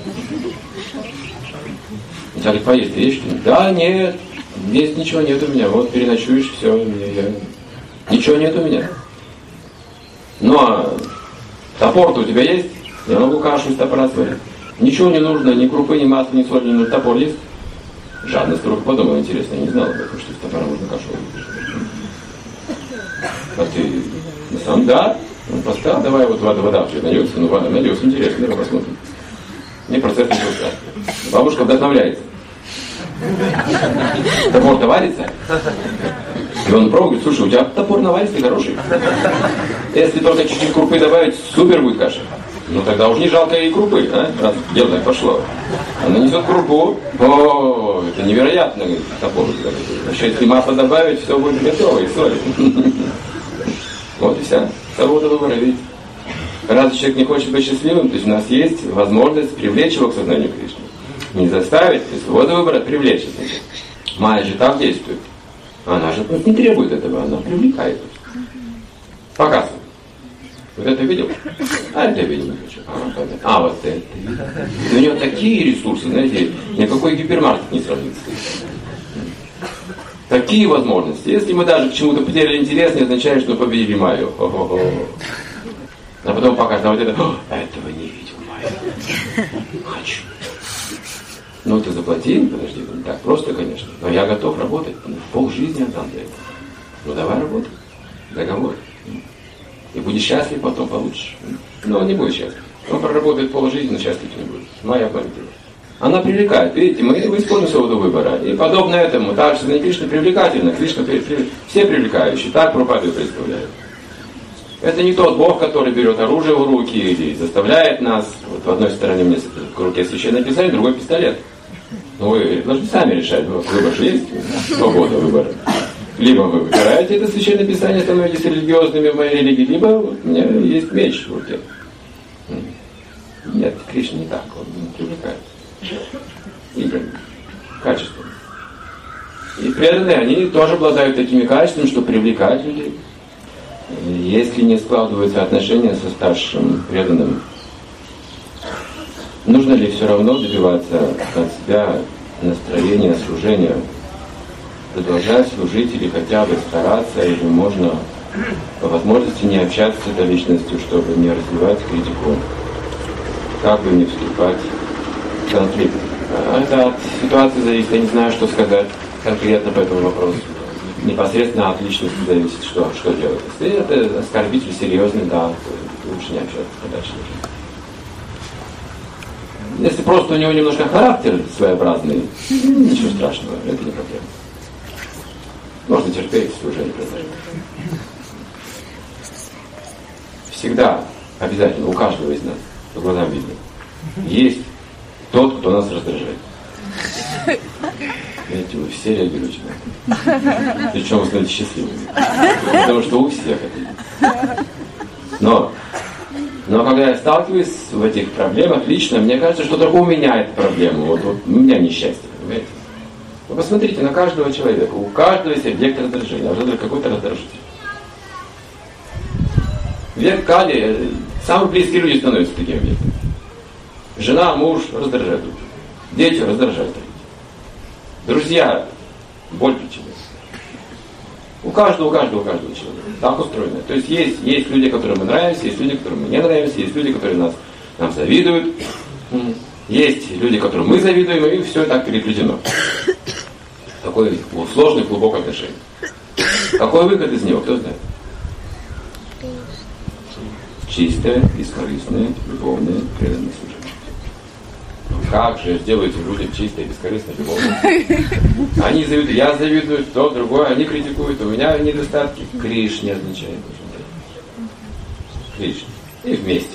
Он говорит, поесть, ты есть что-нибудь? Да, нет, есть ничего нет у меня. Вот переночуешь, все, я... Ничего нет у меня. Ну, а топор-то у тебя есть? Я могу кашу из топора сварить. Ничего не нужно, ни крупы, ни масла, ни соли, ни нужно. Топор есть? Жадность только подумал, интересно, я не знал об этом, что из топора можно кашу варить. А ты... На самом да, он поставил, давай вот вода, вода вообще нальется, ну вода нальется, интересно, давай посмотрим. Мне процесс не просто. Бабушка вдохновляется. Топор-то варится. И он пробует, слушай, у тебя топор наваристый, хороший. Если только чуть-чуть крупы добавить, супер будет каша. Ну тогда уж не жалко и крупы, а? Раз дело так пошло. Она несет крупу, о, это невероятно, топор. Еще если масло добавить, все будет готово, и соль. Вот и вся свобода выбора, видите. Раз человек не хочет быть счастливым, то есть у нас есть возможность привлечь его к сознанию Кришны. Не заставить, и свобода выбора привлечь. Майя же так действует. Она же не требует этого, она привлекает. Показывает. Вот это видел? А это я видел не хочу. А, а вот это. И у него такие ресурсы, знаете, никакой гипермаркет не сравнится. Такие возможности. Если мы даже к чему-то потеряли интерес, не означает, что победили Майю. Хо-хо-хо. А потом покажет, а вот это, этого не видел Майю. Хочу. Ну ты заплати, подожди, не так просто, конечно. Но я готов работать. Пол жизни отдам для этого. Ну давай работай. Договор. И будешь счастлив, потом получишь. Но он не будет счастлив. Он проработает пол жизни, но счастлив не будет. Майя победила. Она привлекает. Видите, мы используем свободу выбора. И подобно этому, так что Кришна привлекательна. Кришна, все привлекающие. Так Прабхупада представляет. Это не тот Бог, который берет оружие в руки или заставляет нас. Вот в одной стороне у меня в руке священное писание, в другой пистолет. Ну вы должны сами решать, выбор же есть, свобода выбора. Либо вы выбираете это священное писание, становитесь религиозными в моей религии, либо вот у меня есть меч в руке. Нет, Кришна не так, он не привлекает. Играми, качествами. И преданные, они тоже обладают такими качествами, что привлекать людей. Если не складываются отношения со старшим преданным, нужно ли все равно добиваться от себя настроения, служения, продолжать служить или хотя бы стараться, или можно по возможности не общаться с этой личностью, чтобы не развивать критику, как бы не вступать в конфликт. Это от ситуации зависит, я не знаю, что сказать конкретно по этому вопросу. Непосредственно от личности зависит, что, что делать. Если это оскорбитель серьезный, да, то лучше не общаться подальше. Если просто у него немножко характер своеобразный, ничего страшного, это не проблема. Можно терпеть, служение продолжать. Всегда, обязательно, у каждого из нас, по глазам видно, есть тот, кто нас раздражает. Знаете, вы все реагируете на это. Причем вы становитесь счастливыми. Потому что у всех это есть. Но, но когда я сталкиваюсь в этих проблемах лично, мне кажется, что только у меня эта проблема. Вот, вот у меня несчастье, понимаете? Вы посмотрите на каждого человека. У каждого есть объект раздражения. А какой-то раздражитель. Век Кали, самые близкие люди становятся такими объектами. Жена, муж раздражают. Дети раздражают. Друзья, боль причиняют. У каждого, у каждого, у каждого человека. Так устроено. То есть есть, есть люди, которым мы нравимся, есть люди, которым мы не нравимся, есть люди, которые нас, нам завидуют, есть люди, которым мы завидуем, и все так переплетено. Такой сложный, глубокое отношение. Какой выход из него, кто знает? Чистое, бескорыстное, любовное, преданное служение. Как же сделайте людям чистое, бескорыстное, любовное? Они завидуют, я завидую, то, другое, они критикуют, у меня недостатки. Кришне означает. Кришне. И вместе.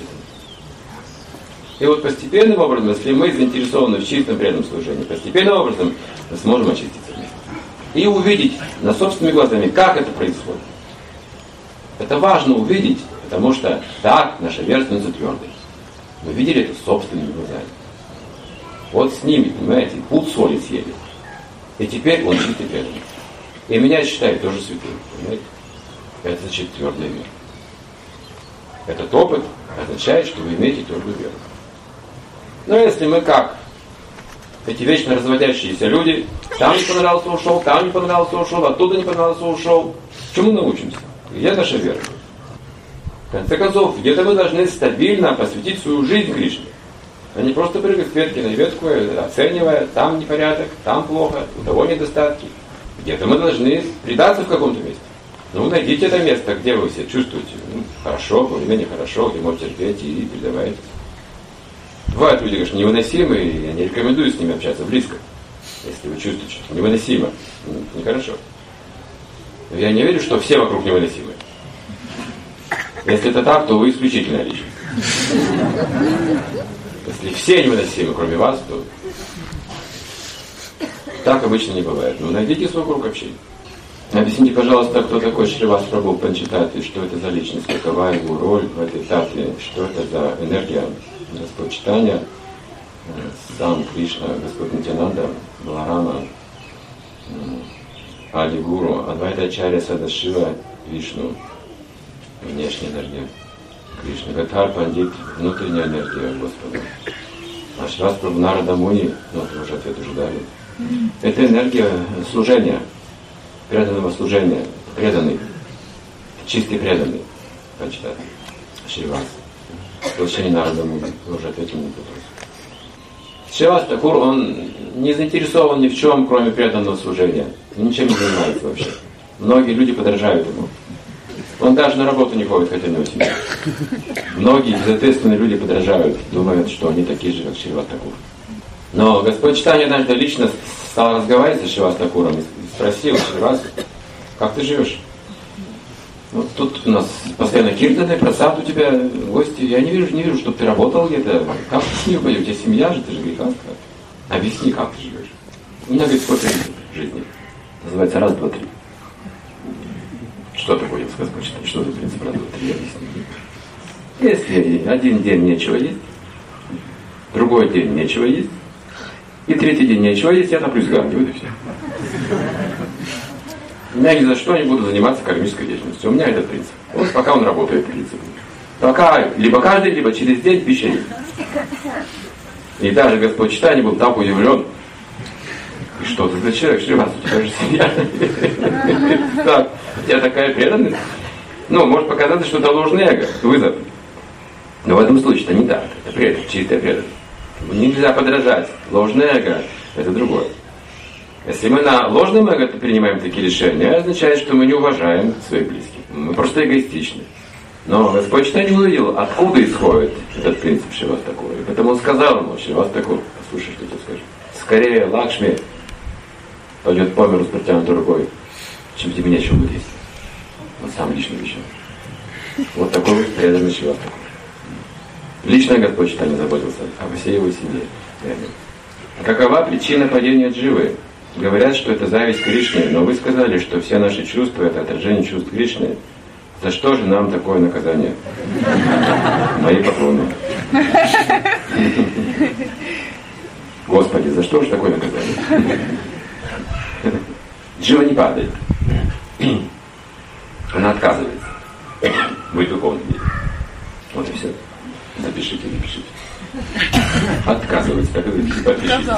И вот постепенным образом, если мы заинтересованы в чистом преданном служении, постепенным образом мы сможем очиститься вместе. И увидеть на собственными глазами, как это происходит. Это важно увидеть, потому что так наша вера становится твердой. Мы видели это собственными глазами. Вот с ними, понимаете, пуд соли съели. И теперь он чистый преданный. И меня считают тоже святым, понимаете? Это значит твердая вера. Этот опыт означает, что вы имеете твердую веру. Но если мы как эти вечно разводящиеся люди, там не понравился, ушел, там не понравился, ушел, оттуда не понравился, ушел, чему научимся? Где наша вера? В конце концов, где-то мы должны стабильно посвятить свою жизнь Кришне. А не просто прыгать с ветки на ветку, оценивая, там непорядок, там плохо, у того недостатки. Где-то мы должны предаться в каком-то месте. Ну, найдите это место, где вы себя чувствуете ну, хорошо, более-менее хорошо, где можете терпеть и передаваете. Бывают люди, конечно, невыносимые, и я не рекомендую с ними общаться близко. Если вы чувствуете, что невыносимо, ну, нехорошо. Но я не верю, что все вокруг невыносимы. Если это так, то вы исключительная личность. Если все невыносимы, кроме вас, то так обычно не бывает. Но найдите свой круг общения. Объясните, пожалуйста, кто такой Шривас Прабху Панчататви, что это за личность, какова его роль в этой этапе, что это за энергия Господь Чайтанья, сам Кришна, Господь Нитьянанда, Баларама, Ади Гуру, Адвайта Ачарья, Садашива, Вишну, внешняя энергия Кришны, Гадхар Пандит, внутренняя энергия Господа. А Шривас Прабху Нарада Муни, ну, вы уже ответ уже дали. Это энергия служения, преданного служения, преданный, чистый преданный, Панчататви, Шривас. Воплощение Нарада Муни, вы уже ответили на этот вопрос. Шривас Такур, он не заинтересован ни в чем, кроме преданного служения. Он ничем не занимается вообще. Многие люди подражают ему. Он даже на работу не ходит, хотя у него семья. Многие безответственные люди подражают, думают, что они такие же, как Шривас Такур. Но Господь Чайтанья однажды лично стал разговаривать с Шривас Такуром и спросил: Шривас, как ты живешь? Вот тут у нас постоянно киртаны, просад у тебя, гости. Я не вижу, не вижу, чтобы ты работал где-то. Как ты с ним пойдешь? У тебя семья же, ты же греханская. Объясни, как ты живешь. У меня, говорит, сколько принцип жизни. Называется раз, два, три. Что такое, я бы сказал, что за принцип раз, два, три, объясни. Если один день нечего есть, другой день нечего есть, и третий день нечего есть, я наплюсь гарни, вот и все. Я ни за что не буду заниматься кармической деятельностью. У меня этот принцип. Вот пока он работает, принцип. Пока либо каждый, либо через день пища есть. И даже Господь Читания был так удивлен. И что ты за человек, Шривас, у тебя же семья. Так, у тебя такая преданность. Ну, может показаться, что это ложный эго, вызов. Но в этом случае это не так. Это преданность, чистая преданность. Нельзя подражать. Ложное эго – это другое. Если мы на ложном эго принимаем такие решения, это означает, что мы не уважаем своих близких. Мы просто эгоистичны. Но Господь Читания увидел, откуда исходит этот принцип Шривастакура. И потому он сказал ему: Шривастакур, послушай, что я тебе скажу. Скорее Лакшми пойдет по миру с протянутой рукой, чем тебе нечего будет есть. Он сам лично обещал. Вот такой вот преданный Шривастакур. Лично Господь Читания заботился о всей его семье. А какова причина падения Дживы? Говорят, что это зависть Кришны, но вы сказали, что все наши чувства – это отражение чувств Кришны. За что же нам такое наказание? Мои поклоны. Господи, за что же такое наказание? Джива не падает. Она отказывается быть духовным. Вот и все. Запишите, напишите. Отказывается, так и подпишите.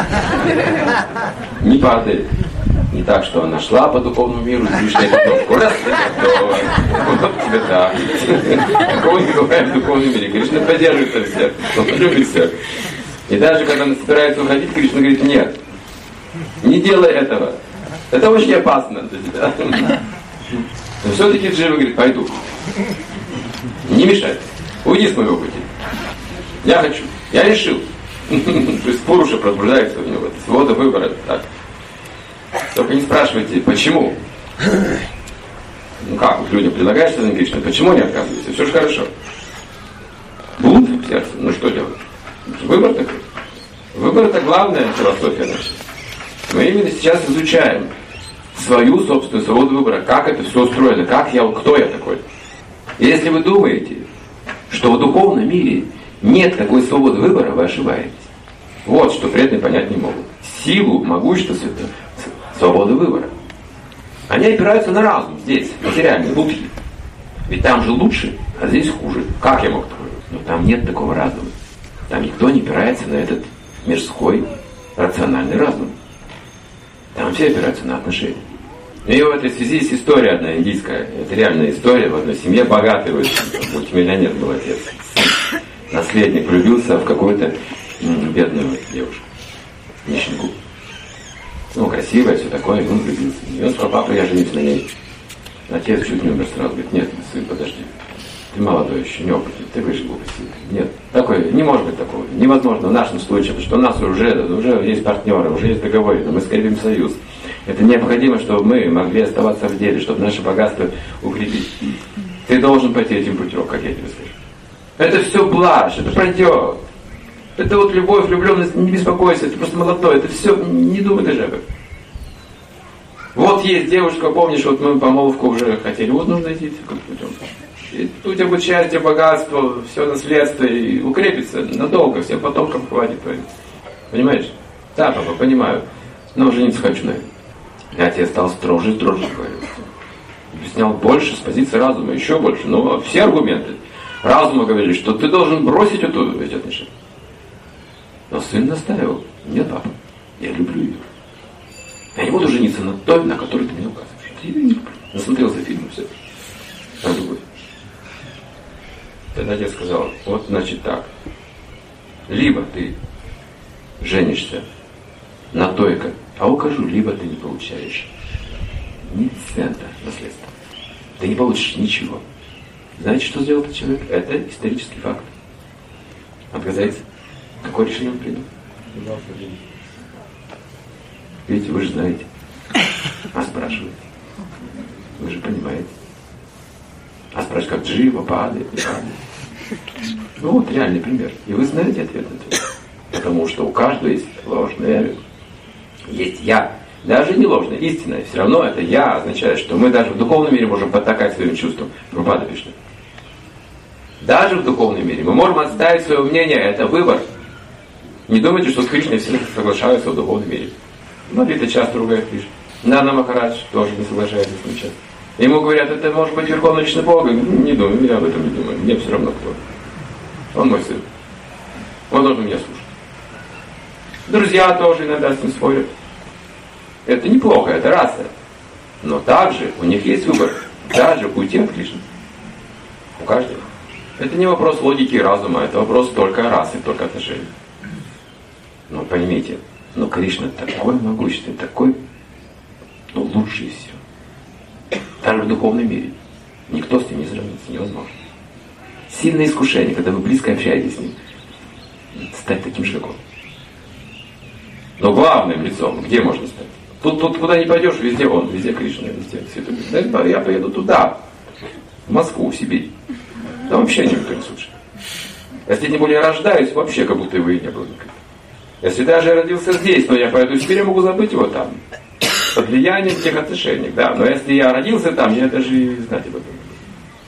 Не падает. Не так, что она шла по духовному миру, и вышла кнопку. Раз, готово. Вот тебе так. Такого не бывает в духовном мире. Кришна поддерживает всех. Он любит всех. И даже когда она собирается уходить, Кришна говорит: нет, не делай этого. Это очень опасно для тебя. Но все-таки Джива говорит: пойду. Не мешай. Уйди с моего пути. Я хочу. Я решил. То есть Пуруша пробуждается у него. Свобода выбора. Так. Только не спрашивайте, почему. Ну как, вот людям предлагаешь что-то, Кришна, почему не отказываешься? Все же хорошо. Блуд в сердце. Ну что делать? Выбор такой. Выбор — это главная философия наша. Мы именно сейчас изучаем свою собственную свободу выбора, как это все устроено, как я, кто я такой. И если вы думаете, что в духовном мире нет такой свободы выбора, вы ошибаетесь. Вот что преданные понять не могут. Силу, могущество свободы выбора. Они опираются на разум здесь, материальный, будхи. Ведь там же лучше, а здесь хуже. Как я мог такое? Но там нет такого разума. Там никто не опирается на этот мирской, рациональный разум. Там все опираются на отношения. И в этой связи есть история одна индийская. Это реальная история. В одной семье богатый, мультимиллионер был отец. Наследник влюбился в какую-то м, бедную девушку. Нищенку. Ну, красивая, все такое, и он влюбился. И он сказал: папа, я женюсь на ней. Отец чуть не умер сразу. Говорит: нет, сын, подожди. Ты молодой еще, неопытный, ты выше глупости. Нет, такое, не может быть такого. Невозможно в нашем случае, потому что у нас уже, уже есть партнеры, уже есть договоры, мы скрепим союз. Это необходимо, чтобы мы могли оставаться в деле, чтобы наше богатство укрепить. Ты должен пойти этим путем, как я тебе скажу. Это все блажь, это пройдет. Это вот любовь, влюбленность, не беспокойся, ты просто молодой, это все, не думай даже об этом. Вот есть девушка, помнишь, вот мы помолвку уже хотели, вот нужно идти каким путем. И у тебя будет счастье, богатство, все наследство, и укрепится надолго, всем потомкам хватит. Понимаешь? Да, папа, понимаю. Но жениться хочу, наверное. И отец стал строже и строже говорить. Объяснял больше с позиции разума, еще больше. Но все аргументы разума говорили, что ты должен бросить эту, эти отношения. Но сын настаивал: нет, папа, я люблю ее. Я не буду жениться на той, на которой ты мне указываешь. Я ее не люблю. Насмотрелся фильм, все. На другой. Тогда отец сказал: вот значит так. Либо ты женишься на той, а укажу, либо ты не получаешь ни цента наследства. Ты не получишь ничего. Знаете, что сделал этот человек? Это исторический факт. Отказается. Какое решение он принял? Видите, вы же знаете. А спрашиваете. Вы же понимаете. А спрашивают, как Джива падает, не падает. Ну вот реальный пример. И вы знаете ответ на это. Потому что у каждого есть ложное эго. Есть я. Даже не ложное, истинное. Все равно это я означает, что мы даже в духовном мире можем потакать своим чувствам. Прабхупада пишет. Даже в духовном мире мы можем отставить свое мнение. Это выбор. Не думайте, что с Кришной все соглашаются в духовном мире. Лалита часто ругает Кришну. Нана Махарадж тоже не соглашается с ним часто. Ему говорят, это может быть Верховный Личный Бог. Не думаю, я об этом не думаю. Мне все равно кто. Он мой сын. Он должен меня слушать. Друзья тоже иногда с ним спорят. Это неплохо, это раса. Но также у них есть выбор. Даже уйти от Кришны. У каждого. Это не вопрос логики и разума, это вопрос только расы, только отношений. Но поймите, но Кришна такой могущественный, такой, ну, лучший из всего. Даже в духовном мире. Никто с ним не сравнится, невозможно. Сильное искушение, когда вы близко общаетесь с ним, стать таким же, как он. Но главным лицом, где можно стать? Тут, тут куда ни пойдешь, везде он, везде Кришна, везде Святой. Я поеду туда, в Москву, в Сибирь. Там вообще никто не слушает. Если тем более рождаюсь, вообще как будто его и не было никогда. Если даже я родился здесь, но я поеду в Сибирь, я могу забыть его там. Под влиянием тех отношений, да. Но если я родился там, я даже и знать об этом не буду.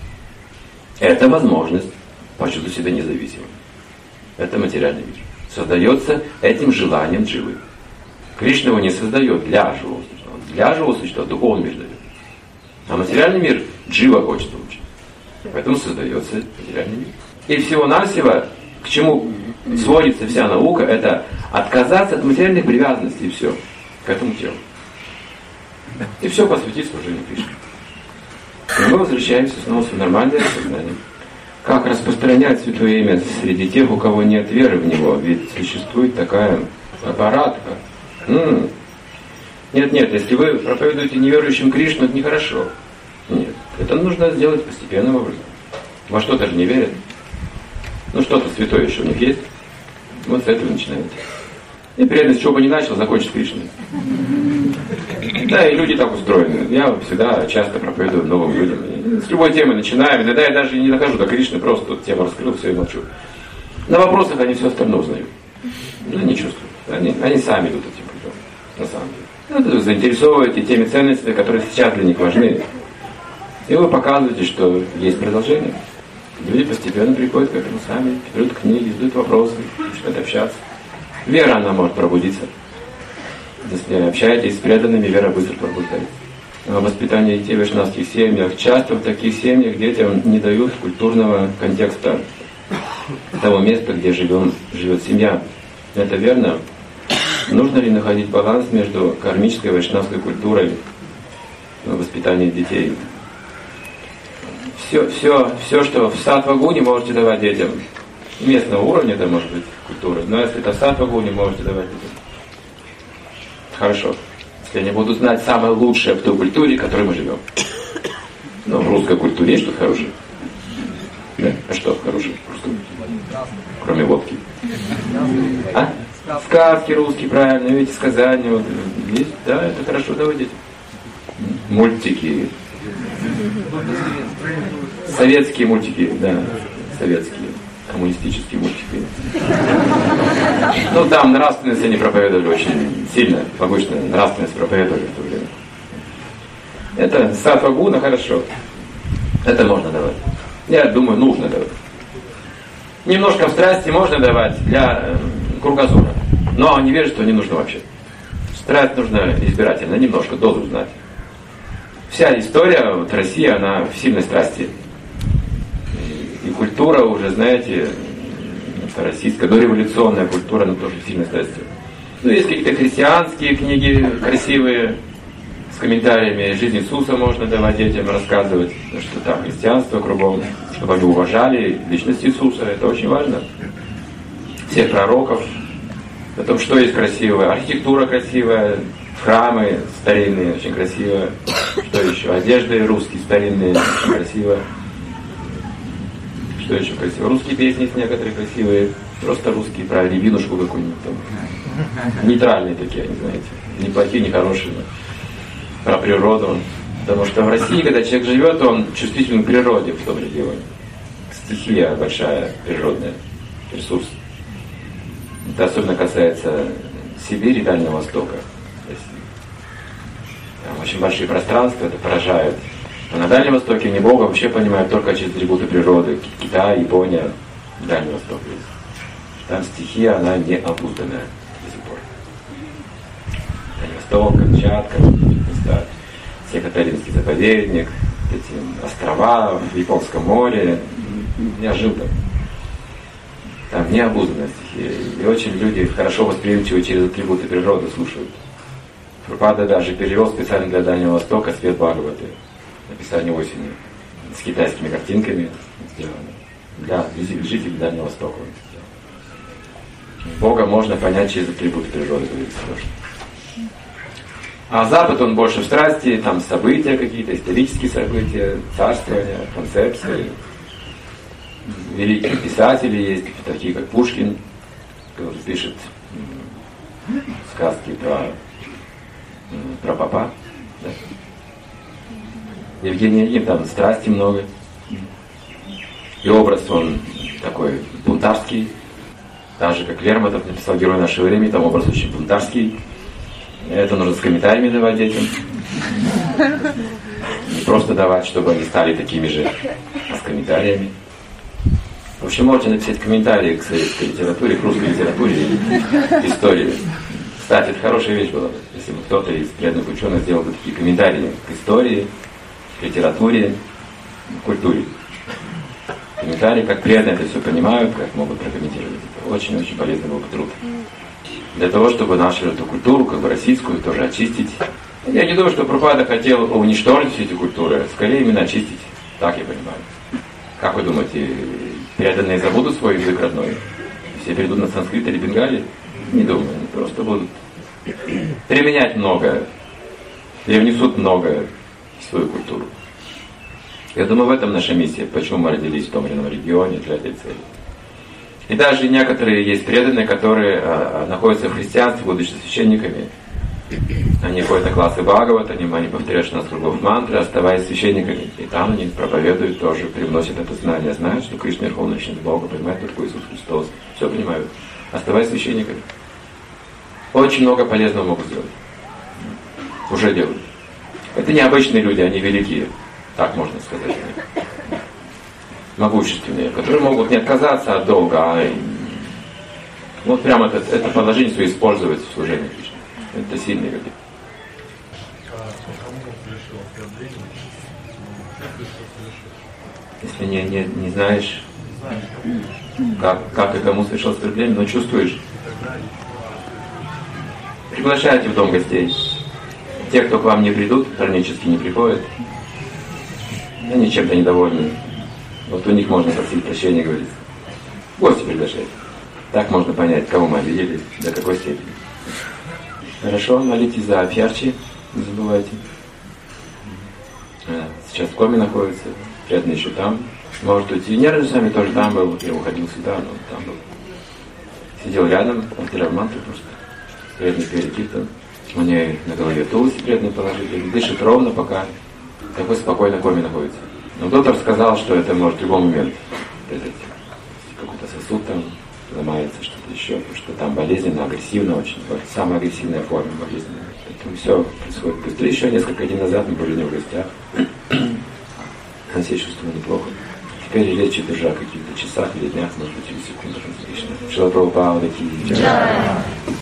Это возможность почувствовать себя независимым. Это материальный мир. Создается этим желанием Дживы. Кришна его не создает для живого существа. Для живого существа духовный мир дает. А материальный мир Джива хочет получить. Поэтому создается материальный мир. И всего-навсего, к чему сводится вся наука, это отказаться от материальных привязанностей и все. К этому телу. И все посвятить служению Кришне. И мы возвращаемся снова в нормальное сознание. Как распространять святое имя среди тех, у кого нет веры в него? Ведь существует такая аппаратка. М-м. Нет, нет, если вы проповедуете неверующим Кришну, это нехорошо. Нет, это нужно сделать постепенным образом. Во что-то же не верят. Ну что-то святое еще у них есть. Вот с этого начинаете. И преданность, чего бы ни начал, закончит Кришной. Да, и люди так устроены. Я всегда часто проповедую новым людям. С любой темы начинаем. Иногда я даже не дохожу до Кришны, просто тут тему раскрыл, все и молчу. На вопросах они все остальное узнают. Но не чувствуют. Они, они сами идут этим путем. На самом деле. Ну, заинтересовываете теми ценностями, которые сейчас для них важны. И вы показываете, что есть продолжение. Люди постепенно приходят к этому сами, берут книги, задают вопросы, начинают общаться. Вера, она может пробудиться. Если общаетесь с преданными, вера быстро пробуждается. Воспитание детей в вайшнавских семьях. Часто в таких семьях детям не дают культурного контекста того места, где живем, живет семья. Это верно? Нужно ли находить баланс между кармической и вайшнавской культурой в воспитании детей? Все, все, все, что в саттва-гуне можете давать детям. Местного уровня это может быть культура. Но если это в саттва-гуне, можете давать детям. Хорошо. Если они будут знать самое лучшее в той культуре, в которой мы живем. Но в русской культуре есть что-то хорошее? Да? А что хорошее в русской культуре? Кроме водки. А? Сказки русские, правильно, видите, сказания. Вот, есть, да, это хорошо давать детям. Мультики. Советские мультики, да, советские, коммунистические мультики. Ну, там нравственность они проповедовали очень сильно, повышенно нравственность проповедовали в то время. Это саттва-гуна хорошо. Это можно давать. Я думаю, нужно давать. Немножко в страсти можно давать для кругозора. Но невежество не нужно вообще. Страсть нужно избирательно, немножко, дозу знать. Вся история, вот Россия, она в сильной страсти. И, и культура уже, знаете, это российская, дореволюционная культура, она тоже в сильной страсти. Ну, есть какие-то христианские книги красивые, с комментариями жизни Иисуса можно давать детям, рассказывать, что там христианство кругом, чтобы они уважали личность Иисуса, это очень важно. Всех пророков, о том, что есть красивое, архитектура красивая, храмы старинные, очень красиво. Что еще? Одежды русские старинные, очень красиво. Что еще красиво? Русские песни есть некоторые красивые. Просто русские, про рябинушку какую-нибудь там. Нейтральные такие, они, знаете. Не плохие, не хорошие. Про природу. Потому что в России, когда человек живет, он чувствителен к природе в том регионе. Стихия большая, природная, ресурс. Это особенно касается Сибири и Дальнего Востока. Там очень большие пространства, это поражает. А на Дальнем Востоке не Бога вообще понимают только через атрибуты природы. Китай, Япония, Дальний Восток есть. Там стихия, она не обузданная до сих пор. Дальний Восток, Камчатка, места. Секотаринский заповедник, эти острова в Японском море. Я жил там. Там необузданная стихия. И очень люди хорошо восприимчивы через атрибуты природы слушают. Прабхупада даже перевел специально для Дальнего Востока свет Бхагаваты. Написание осени. С китайскими картинками сделано. Для жителей Дальнего Востока. Бога можно понять через атрибуты природы, говорится тоже. А Запад, он больше в страсти, там события какие-то, исторические события, царствования, концепции. Великие писатели есть, такие как Пушкин, который пишет сказки про, про попа. Да? Евгений Онегин, там страсти много. И образ он такой бунтарский. Так же, как Лермонтов написал «Герой нашего времени», там образ очень бунтарский. Это нужно с комментариями давать детям. Не просто давать, чтобы они стали такими же, а с комментариями. В общем, можете написать комментарии к советской литературе, к русской литературе и истории. Кстати, это хорошая вещь была бы, если бы кто-то из преданных ученых сделал бы такие комментарии к истории, к литературе, к культуре. Комментарии, как преданные это все понимают, как могут прокомментировать. Это очень-очень полезный был бы труд. Для того, чтобы нашу эту культуру, как бы российскую, тоже очистить. Я не думаю, что Прабхупада хотел уничтожить все эти культуры, а скорее именно очистить. Так я понимаю. Как вы думаете, преданные забудут свой язык родной? Все перейдут на санскрит или бенгали? Не думаю. Они просто будут применять многое, привнесут многое в свою культуру. Я думаю, в этом наша миссия, почему мы родились в том или ином регионе, для этой цели. И даже некоторые есть преданные, которые а, находятся в христианстве, будучи священниками. Они ходят на классы Бхагават, они, они повторяют шестнадцать кругов мантры, оставаясь священниками. И там они проповедуют тоже, привносят это знание. Знают, что Кришна Верховный Личность Бога, понимают, кто такой Иисус Христос. Все понимают. Оставаясь священниками. Очень много полезного могут сделать. Уже делают. Это необычные люди, они великие. Так можно сказать. Могущественные, которые могут не отказаться от долга, а вот прямо это, это положение свое использовать в служении Кришне. Это сильные люди. Если не, не, не знаешь, как, как и кому совершил оскорбление, но чувствуешь, приглашайте в дом гостей. Те, кто к вам не придут, хронически не приходят, они чем-то недовольны. Вот у них можно просить прощения, говорить. Гости приглашать. Так можно понять, кого мы обидели, до какой степени. Хорошо, молитесь за Апьярчи, не забывайте. Сейчас в коме находится, преданный еще там. Может уйти. Нервы сами тоже там был, я уходил сюда, но там был. Сидел рядом, повторял мантру просто. Преданный перед киртаном. Мне на голове тулси преданный положили. Дышит ровно, пока такой спокойно в коме находится. Но доктор сказал, что это может в любой момент произойти. Какой-то сосуд там ломается, что-то еще, потому что там болезненно, агрессивно очень. Самая агрессивная форма болезни. Поэтому все происходит быстро. Еще несколько дней назад мы были у него в гостях. Он себя чувствовал неплохо. Теперь речь идет уже о каких-то часах или днях, может быть, или секундах. Шила Прабхупада такие.